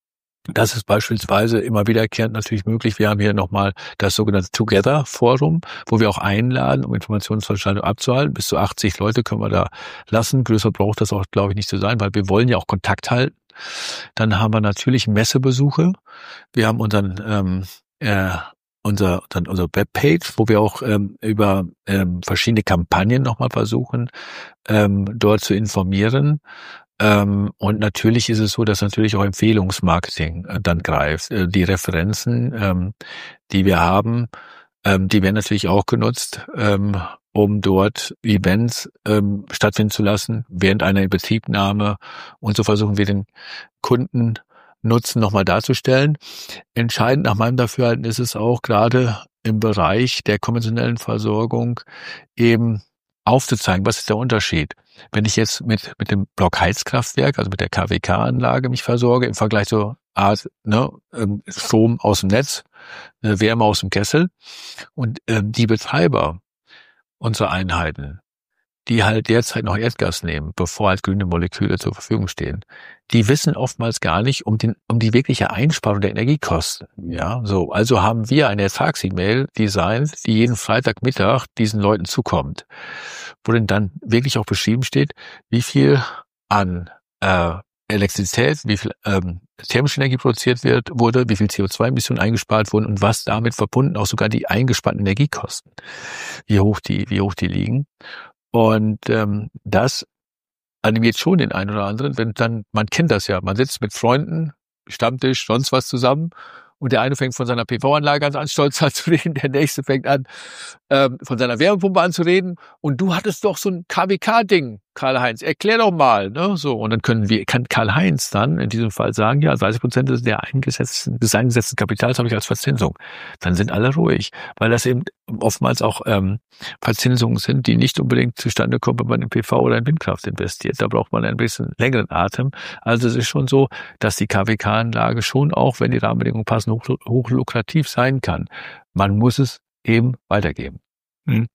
Das ist beispielsweise immer wiederkehrend natürlich möglich. Wir haben hier nochmal das sogenannte Together-Forum, wo wir auch einladen, um Informationsveranstaltungen abzuhalten. Bis zu achtzig Leute können wir da lassen. Größer braucht das auch, glaube ich, nicht zu sein, weil wir wollen ja auch Kontakt halten. Dann haben wir natürlich Messebesuche. Wir haben unseren ähm, äh, unser dann unsere Webpage, wo wir auch ähm, über ähm, verschiedene Kampagnen nochmal versuchen, ähm, dort zu informieren. Ähm, und natürlich ist es so, dass natürlich auch Empfehlungsmarketing äh, dann greift. Äh, die Referenzen, ähm, die wir haben, ähm, die werden natürlich auch genutzt, ähm, um dort Events ähm, stattfinden zu lassen während einer Inbetriebnahme. Und so versuchen wir den Kundennutzen nochmal darzustellen. Entscheidend nach meinem Dafürhalten ist es auch gerade im Bereich der konventionellen Versorgung eben aufzuzeigen, was ist der Unterschied. Wenn ich jetzt mit mit dem Blockheizkraftwerk, also mit der K W K-Anlage mich versorge, im Vergleich zur Art ne, Strom aus dem Netz, Wärme aus dem Kessel und ähm, die Betreiber unserer Einheiten, die halt derzeit noch Erdgas nehmen, bevor halt grüne Moleküle zur Verfügung stehen, die wissen oftmals gar nicht um den um die wirkliche Einsparung der Energiekosten. Ja, so also haben wir eine Ertrags-E-Mail designt, die jeden Freitagmittag diesen Leuten zukommt, wo denn dann wirklich auch beschrieben steht, wie viel an äh, Elektrizität, wie viel ähm, thermische Energie produziert wird, wurde, wie viel C O zwei Emissionen eingespart wurden und was damit verbunden auch sogar die eingespannten Energiekosten, wie hoch die wie hoch die liegen. Und ähm, das animiert schon den einen oder anderen, wenn dann, man kennt das ja, man sitzt mit Freunden, Stammtisch, sonst was zusammen und der eine fängt von seiner P V-Anlage an, stolz an zu reden, der nächste fängt an, ähm, von seiner Wärmepumpe an zu reden und du hattest doch so ein K W K-Ding, Karl-Heinz, erklär doch mal, ne, so. Und dann können wir, kann Karl-Heinz dann in diesem Fall sagen, ja, dreißig Prozent des, der eingesetzten, des eingesetzten Kapitals habe ich als Verzinsung. Dann sind alle ruhig, weil das eben oftmals auch ähm, Verzinsungen sind, die nicht unbedingt zustande kommen, wenn man in P V oder in Windkraft investiert. Da braucht man ein bisschen längeren Atem. Also es ist schon so, dass die K W K-Anlage schon auch, wenn die Rahmenbedingungen passen, hoch, hoch lukrativ sein kann. Man muss es eben weitergeben. Hm.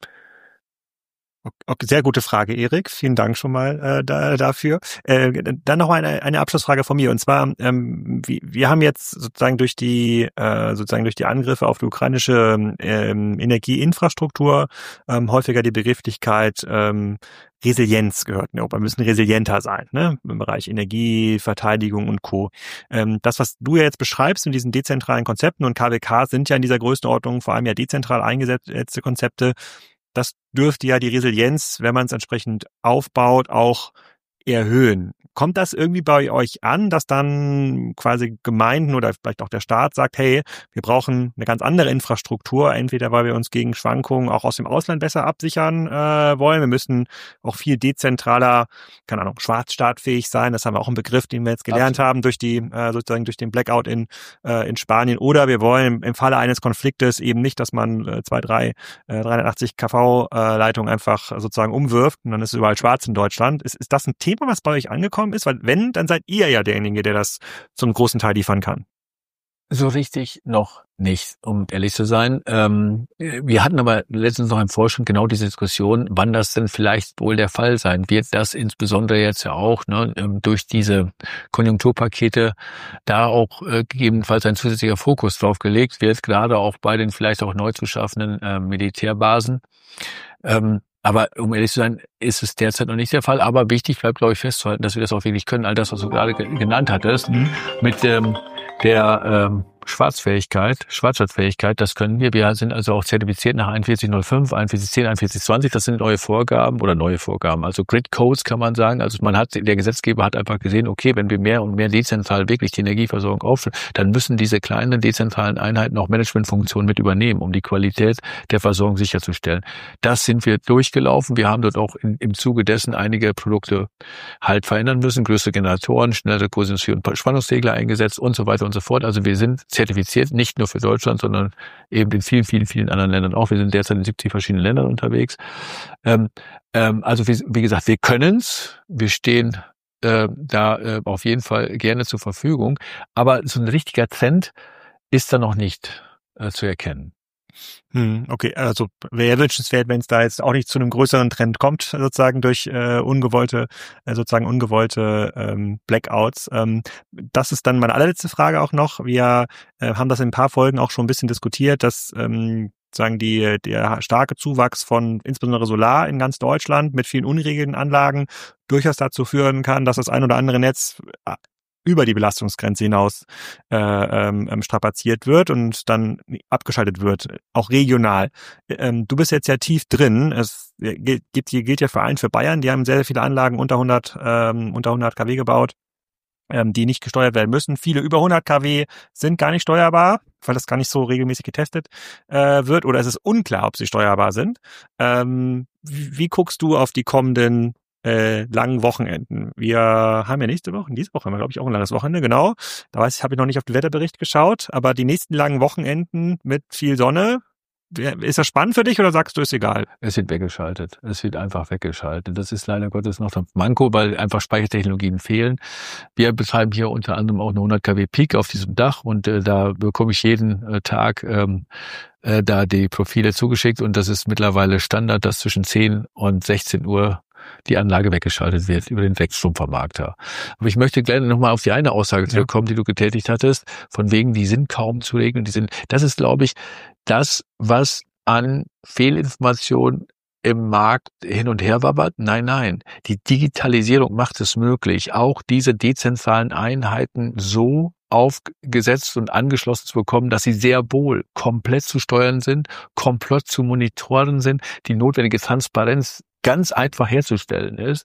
Okay, sehr gute Frage, Erik. Vielen Dank schon mal äh, da, dafür. Äh, dann noch mal eine, eine Abschlussfrage von mir. Und zwar, ähm, wir, wir haben jetzt sozusagen durch die äh, sozusagen durch die Angriffe auf die ukrainische ähm, Energieinfrastruktur ähm, häufiger die Begrifflichkeit ähm, Resilienz gehört. Ne? Wir müssen resilienter sein, ne? Im Bereich Energie, Verteidigung und Co. Ähm, das, was du ja jetzt beschreibst in diesen dezentralen Konzepten und K W K sind ja in dieser Größenordnung vor allem ja dezentral eingesetzte Konzepte. Das dürfte ja die Resilienz, wenn man es entsprechend aufbaut, auch erhöhen. Kommt das irgendwie bei euch an, dass dann quasi Gemeinden oder vielleicht auch der Staat sagt, hey, wir brauchen eine ganz andere Infrastruktur, entweder weil wir uns gegen Schwankungen auch aus dem Ausland besser absichern äh, wollen, wir müssen auch viel dezentraler, keine Ahnung, schwarzstaatfähig sein, das haben wir auch einen Begriff, den wir jetzt gelernt Absolut. haben durch die äh, sozusagen durch den Blackout in äh, in Spanien, oder wir wollen im Falle eines Konfliktes eben nicht, dass man äh, zwei, drei, äh, dreihundertachtzig Kilovolt äh, Leitungen einfach sozusagen umwirft und dann ist es überall schwarz in Deutschland. Ist, ist das ein Thema, was bei euch angekommen ist? Weil wenn, dann seid ihr ja derjenige, der das zum großen Teil liefern kann. So richtig noch nicht, um ehrlich zu sein. Ähm, wir hatten aber letztens noch im Vorstand genau diese Diskussion, wann das denn vielleicht wohl der Fall sein wird, dass insbesondere jetzt ja auch ne, durch diese Konjunkturpakete da auch äh, gegebenenfalls ein zusätzlicher Fokus drauf gelegt wird, gerade auch bei den vielleicht auch neu zu schaffenden äh, Militärbasen. Ähm, Aber um ehrlich zu sein, ist es derzeit noch nicht der Fall. Aber wichtig bleibt, glaube ich, festzuhalten, dass wir das auch wirklich können. All das, was du gerade ge- genannt hattest, mhm. mit ähm, der ähm, Schwarzfähigkeit, Schwarzschaltfähigkeit, das können wir. Wir sind also auch zertifiziert nach einundvierzig null fünf, einundvierzig zehn, einundvierzig zwanzig. Das sind neue Vorgaben oder neue Vorgaben. Also Grid Codes kann man sagen. Also man hat, der Gesetzgeber hat einfach gesehen, okay, wenn wir mehr und mehr dezentral wirklich die Energieversorgung aufstellen, dann müssen diese kleinen dezentralen Einheiten auch Managementfunktionen mit übernehmen, um die Qualität der Versorgung sicherzustellen. Das sind wir durchgelaufen. Wir haben dort auch in, im Zuge dessen einige Produkte halt verändern müssen, größere Generatoren, schnellere Kursinfo- und Spannungsregler eingesetzt und so weiter und so fort. Also wir sind zertifiziert, nicht nur für Deutschland, sondern eben in vielen, vielen, vielen anderen Ländern auch. Wir sind derzeit in siebzig verschiedenen Ländern unterwegs. Ähm, ähm, also wie, wie gesagt, wir können's. Wir stehen äh, da äh, auf jeden Fall gerne zur Verfügung. Aber so ein richtiger Trend ist da noch nicht äh, zu erkennen. Hm, okay, also wäre wünschenswert, wenn es da jetzt auch nicht zu einem größeren Trend kommt, sozusagen durch äh, ungewollte, äh, sozusagen ungewollte ähm, Blackouts. Ähm, das ist dann meine allerletzte Frage auch noch. Wir äh, haben das in ein paar Folgen auch schon ein bisschen diskutiert, dass ähm, sagen die der starke Zuwachs von insbesondere Solar in ganz Deutschland mit vielen ungeregelten Anlagen durchaus dazu führen kann, dass das ein oder andere Netz über die Belastungsgrenze hinaus äh, ähm, strapaziert wird und dann abgeschaltet wird, auch regional. Ähm, du bist jetzt ja tief drin. Es gilt, gilt ja für einen für Bayern, die haben sehr, sehr viele Anlagen unter hundert, ähm, unter hundert Kilowatt gebaut, ähm, die nicht gesteuert werden müssen. Viele über hundert Kilowatt sind gar nicht steuerbar, weil das gar nicht so regelmäßig getestet äh, wird, oder es ist unklar, ob sie steuerbar sind. Ähm, wie, wie guckst du auf die kommenden Äh, langen Wochenenden? Wir haben ja nächste Woche, diese Woche haben wir, glaube ich, auch ein langes Wochenende, genau. Da weiß ich, habe ich noch nicht auf den Wetterbericht geschaut, aber die nächsten langen Wochenenden mit viel Sonne, ist das spannend für dich oder sagst du, ist egal? Es wird weggeschaltet. Es wird einfach weggeschaltet. Das ist leider Gottes noch ein Manko, weil einfach Speichertechnologien fehlen. Wir betreiben hier unter anderem auch eine hundert Kilowatt Peak auf diesem Dach und äh, da bekomme ich jeden äh, Tag ähm, äh, da die Profile zugeschickt und das ist mittlerweile Standard, dass zwischen zehn und sechzehn Uhr die Anlage weggeschaltet wird über den Wechselstromvermarkter. Aber ich möchte gerne nochmal auf die eine Aussage zurückkommen, ja. die du getätigt hattest, von wegen, die sind kaum zu regeln. Die sind, das ist, glaube ich, das, was an Fehlinformationen im Markt hin und her wabbert. Nein, nein. Die Digitalisierung macht es möglich, auch diese dezentralen Einheiten so aufgesetzt und angeschlossen zu bekommen, dass sie sehr wohl komplett zu steuern sind, komplett zu monitoren sind, die notwendige Transparenz ganz einfach herzustellen ist,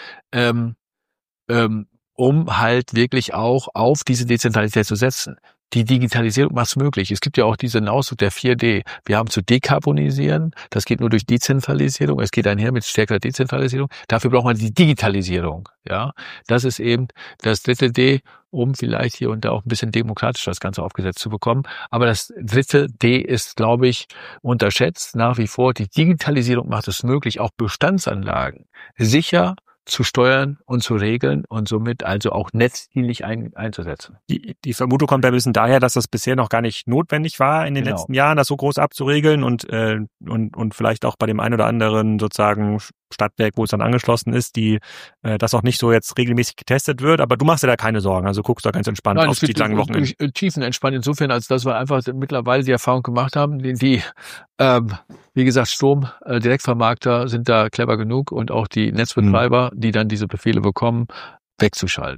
ähm, ähm, um halt wirklich auch auf diese Dezentralität zu setzen. Die Digitalisierung macht es möglich. Es gibt ja auch diesen Ausdruck der vier D. Wir haben zu dekarbonisieren. Das geht nur durch Dezentralisierung. Es geht einher mit stärkerer Dezentralisierung. Dafür braucht man die Digitalisierung. Ja, das ist eben das dritte D, um vielleicht hier und da auch ein bisschen demokratischer das Ganze aufgesetzt zu bekommen. Aber das dritte D ist, glaube ich, unterschätzt nach wie vor. Die Digitalisierung macht es möglich, auch Bestandsanlagen sicher zu steuern und zu regeln und somit also auch netzdienlich ein, einzusetzen. Die, die Vermutung kommt ein bisschen daher, dass das bisher noch gar nicht notwendig war in den genau. letzten Jahren, das so groß abzuregeln und äh, und und vielleicht auch bei dem einen oder anderen sozusagen Stadtwerk, wo es dann angeschlossen ist, die äh, das auch nicht so jetzt regelmäßig getestet wird. Aber du machst dir da keine Sorgen, also guckst da ganz entspannt Nein, auf die langen Wochenenden. Tiefenentspannt insofern, als dass wir einfach mittlerweile die Erfahrung gemacht haben, die, die ähm, wie gesagt, Strom, äh, Direktvermarkter sind da clever genug und auch die Netzbetreiber, hm. die dann diese Befehle bekommen, wegzuschalten.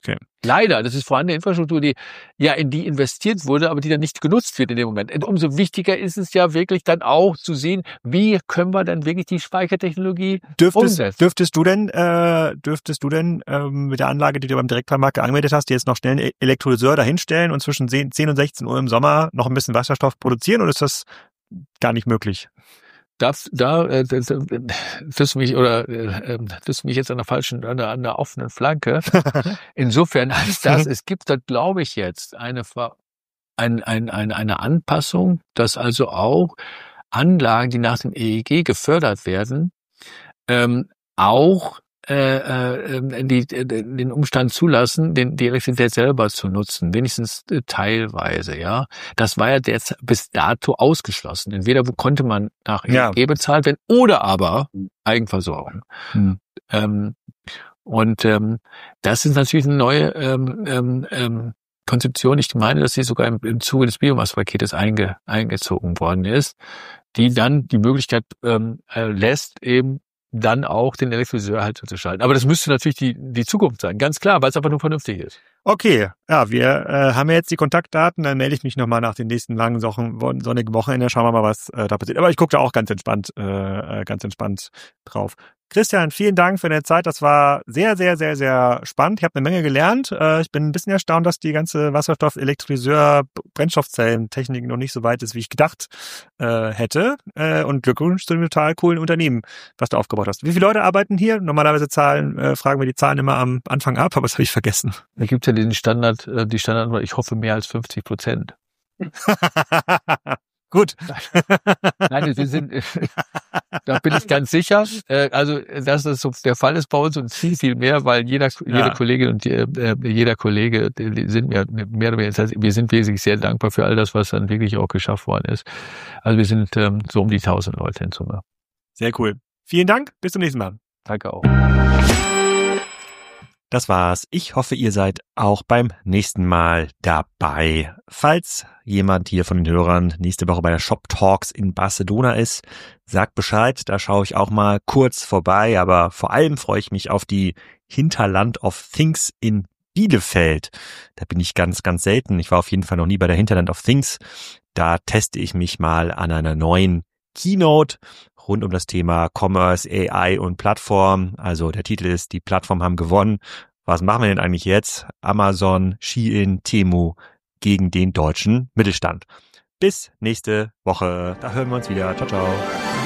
Okay. Leider, das ist vorhandene Infrastruktur, die ja in die investiert wurde, aber die dann nicht genutzt wird in dem Moment. Und umso wichtiger ist es ja wirklich dann auch zu sehen, wie können wir dann wirklich die Speichertechnologie Dürftest, umsetzen. dürftest du denn, äh, dürftest du denn ähm, mit der Anlage, die du beim Direktvermarkt angemeldet hast, jetzt noch schnell einen Elektrolyseur dahinstellen und zwischen zehn und sechzehn Uhr im Sommer noch ein bisschen Wasserstoff produzieren, oder ist das gar nicht möglich? Da, da äh, das, das mich oder äh, das mich jetzt an der falschen, an der, an der offenen Flanke. Insofern heißt das, es gibt da, glaube ich, jetzt eine ein, ein, eine eine Anpassung, dass also auch Anlagen, die nach dem E E G gefördert werden, ähm, auch äh, äh, die, den Umstand zulassen, den, die Elektrizität selber zu nutzen, wenigstens äh, teilweise, ja. Das war ja jetzt bis dato ausgeschlossen. Entweder konnte man nach E E G ja. bezahlt werden oder aber Eigenversorgung. Hm. Ähm, und ähm, das ist natürlich eine neue ähm, ähm, ähm, Konzeption. Ich meine, dass sie sogar im, im Zuge des Biomasspaketes einge, eingezogen worden ist, die dann die Möglichkeit ähm, äh, lässt, eben dann auch den Elektrolyseur halt zu schalten. Aber das müsste natürlich die die Zukunft sein, ganz klar, weil es einfach nur vernünftig ist. Okay, ja, wir äh, haben ja jetzt die Kontaktdaten, dann melde ich mich nochmal nach den nächsten langen Wochen, sonnigen Wochenende, schauen wir mal, was äh, da passiert. Aber ich gucke da auch ganz entspannt, äh, ganz entspannt drauf. Christian, vielen Dank für deine Zeit. Das war sehr, sehr, sehr, sehr spannend. Ich habe eine Menge gelernt. Ich bin ein bisschen erstaunt, dass die ganze Wasserstoff-Elektrolyseur-Brennstoffzellentechnik noch nicht so weit ist, wie ich gedacht äh, hätte. Äh, und Glückwunsch zu dem total coolen Unternehmen, was du aufgebaut hast. Wie viele Leute arbeiten hier? Normalerweise Zahlen, äh, fragen wir die Zahlen immer am Anfang ab, aber das habe ich vergessen. Da gibt es ja den Standard, die Standard, ich hoffe mehr als fünfzig Prozent. Gut. Nein, wir sind, da bin ich ganz sicher. Also, dass das so der Fall ist bei uns und viel, viel mehr, weil jeder, ja. jede Kollegin und äh, jeder Kollege sind mir mehr oder weniger, das heißt, wir sind wesentlich sehr dankbar für all das, was dann wirklich auch geschafft worden ist. Also, wir sind ähm, so um die tausend Leute in Summe. Sehr cool. Vielen Dank. Bis zum nächsten Mal. Danke auch. Das war's. Ich hoffe, ihr seid auch beim nächsten Mal dabei. Falls jemand hier von den Hörern nächste Woche bei der Shop Talks in Barcelona ist, sagt Bescheid. Da schaue ich auch mal kurz vorbei. Aber vor allem freue ich mich auf die Hinterland of Things in Bielefeld. Da bin ich ganz, ganz selten. Ich war auf jeden Fall noch nie bei der Hinterland of Things. Da teste ich mich mal an einer neuen Keynote rund um das Thema Commerce, A I und Plattform. Also der Titel ist, die Plattformen haben gewonnen. Was machen wir denn eigentlich jetzt? Amazon, Shein, Temu gegen den deutschen Mittelstand. Bis nächste Woche. Da hören wir uns wieder. Ciao, ciao.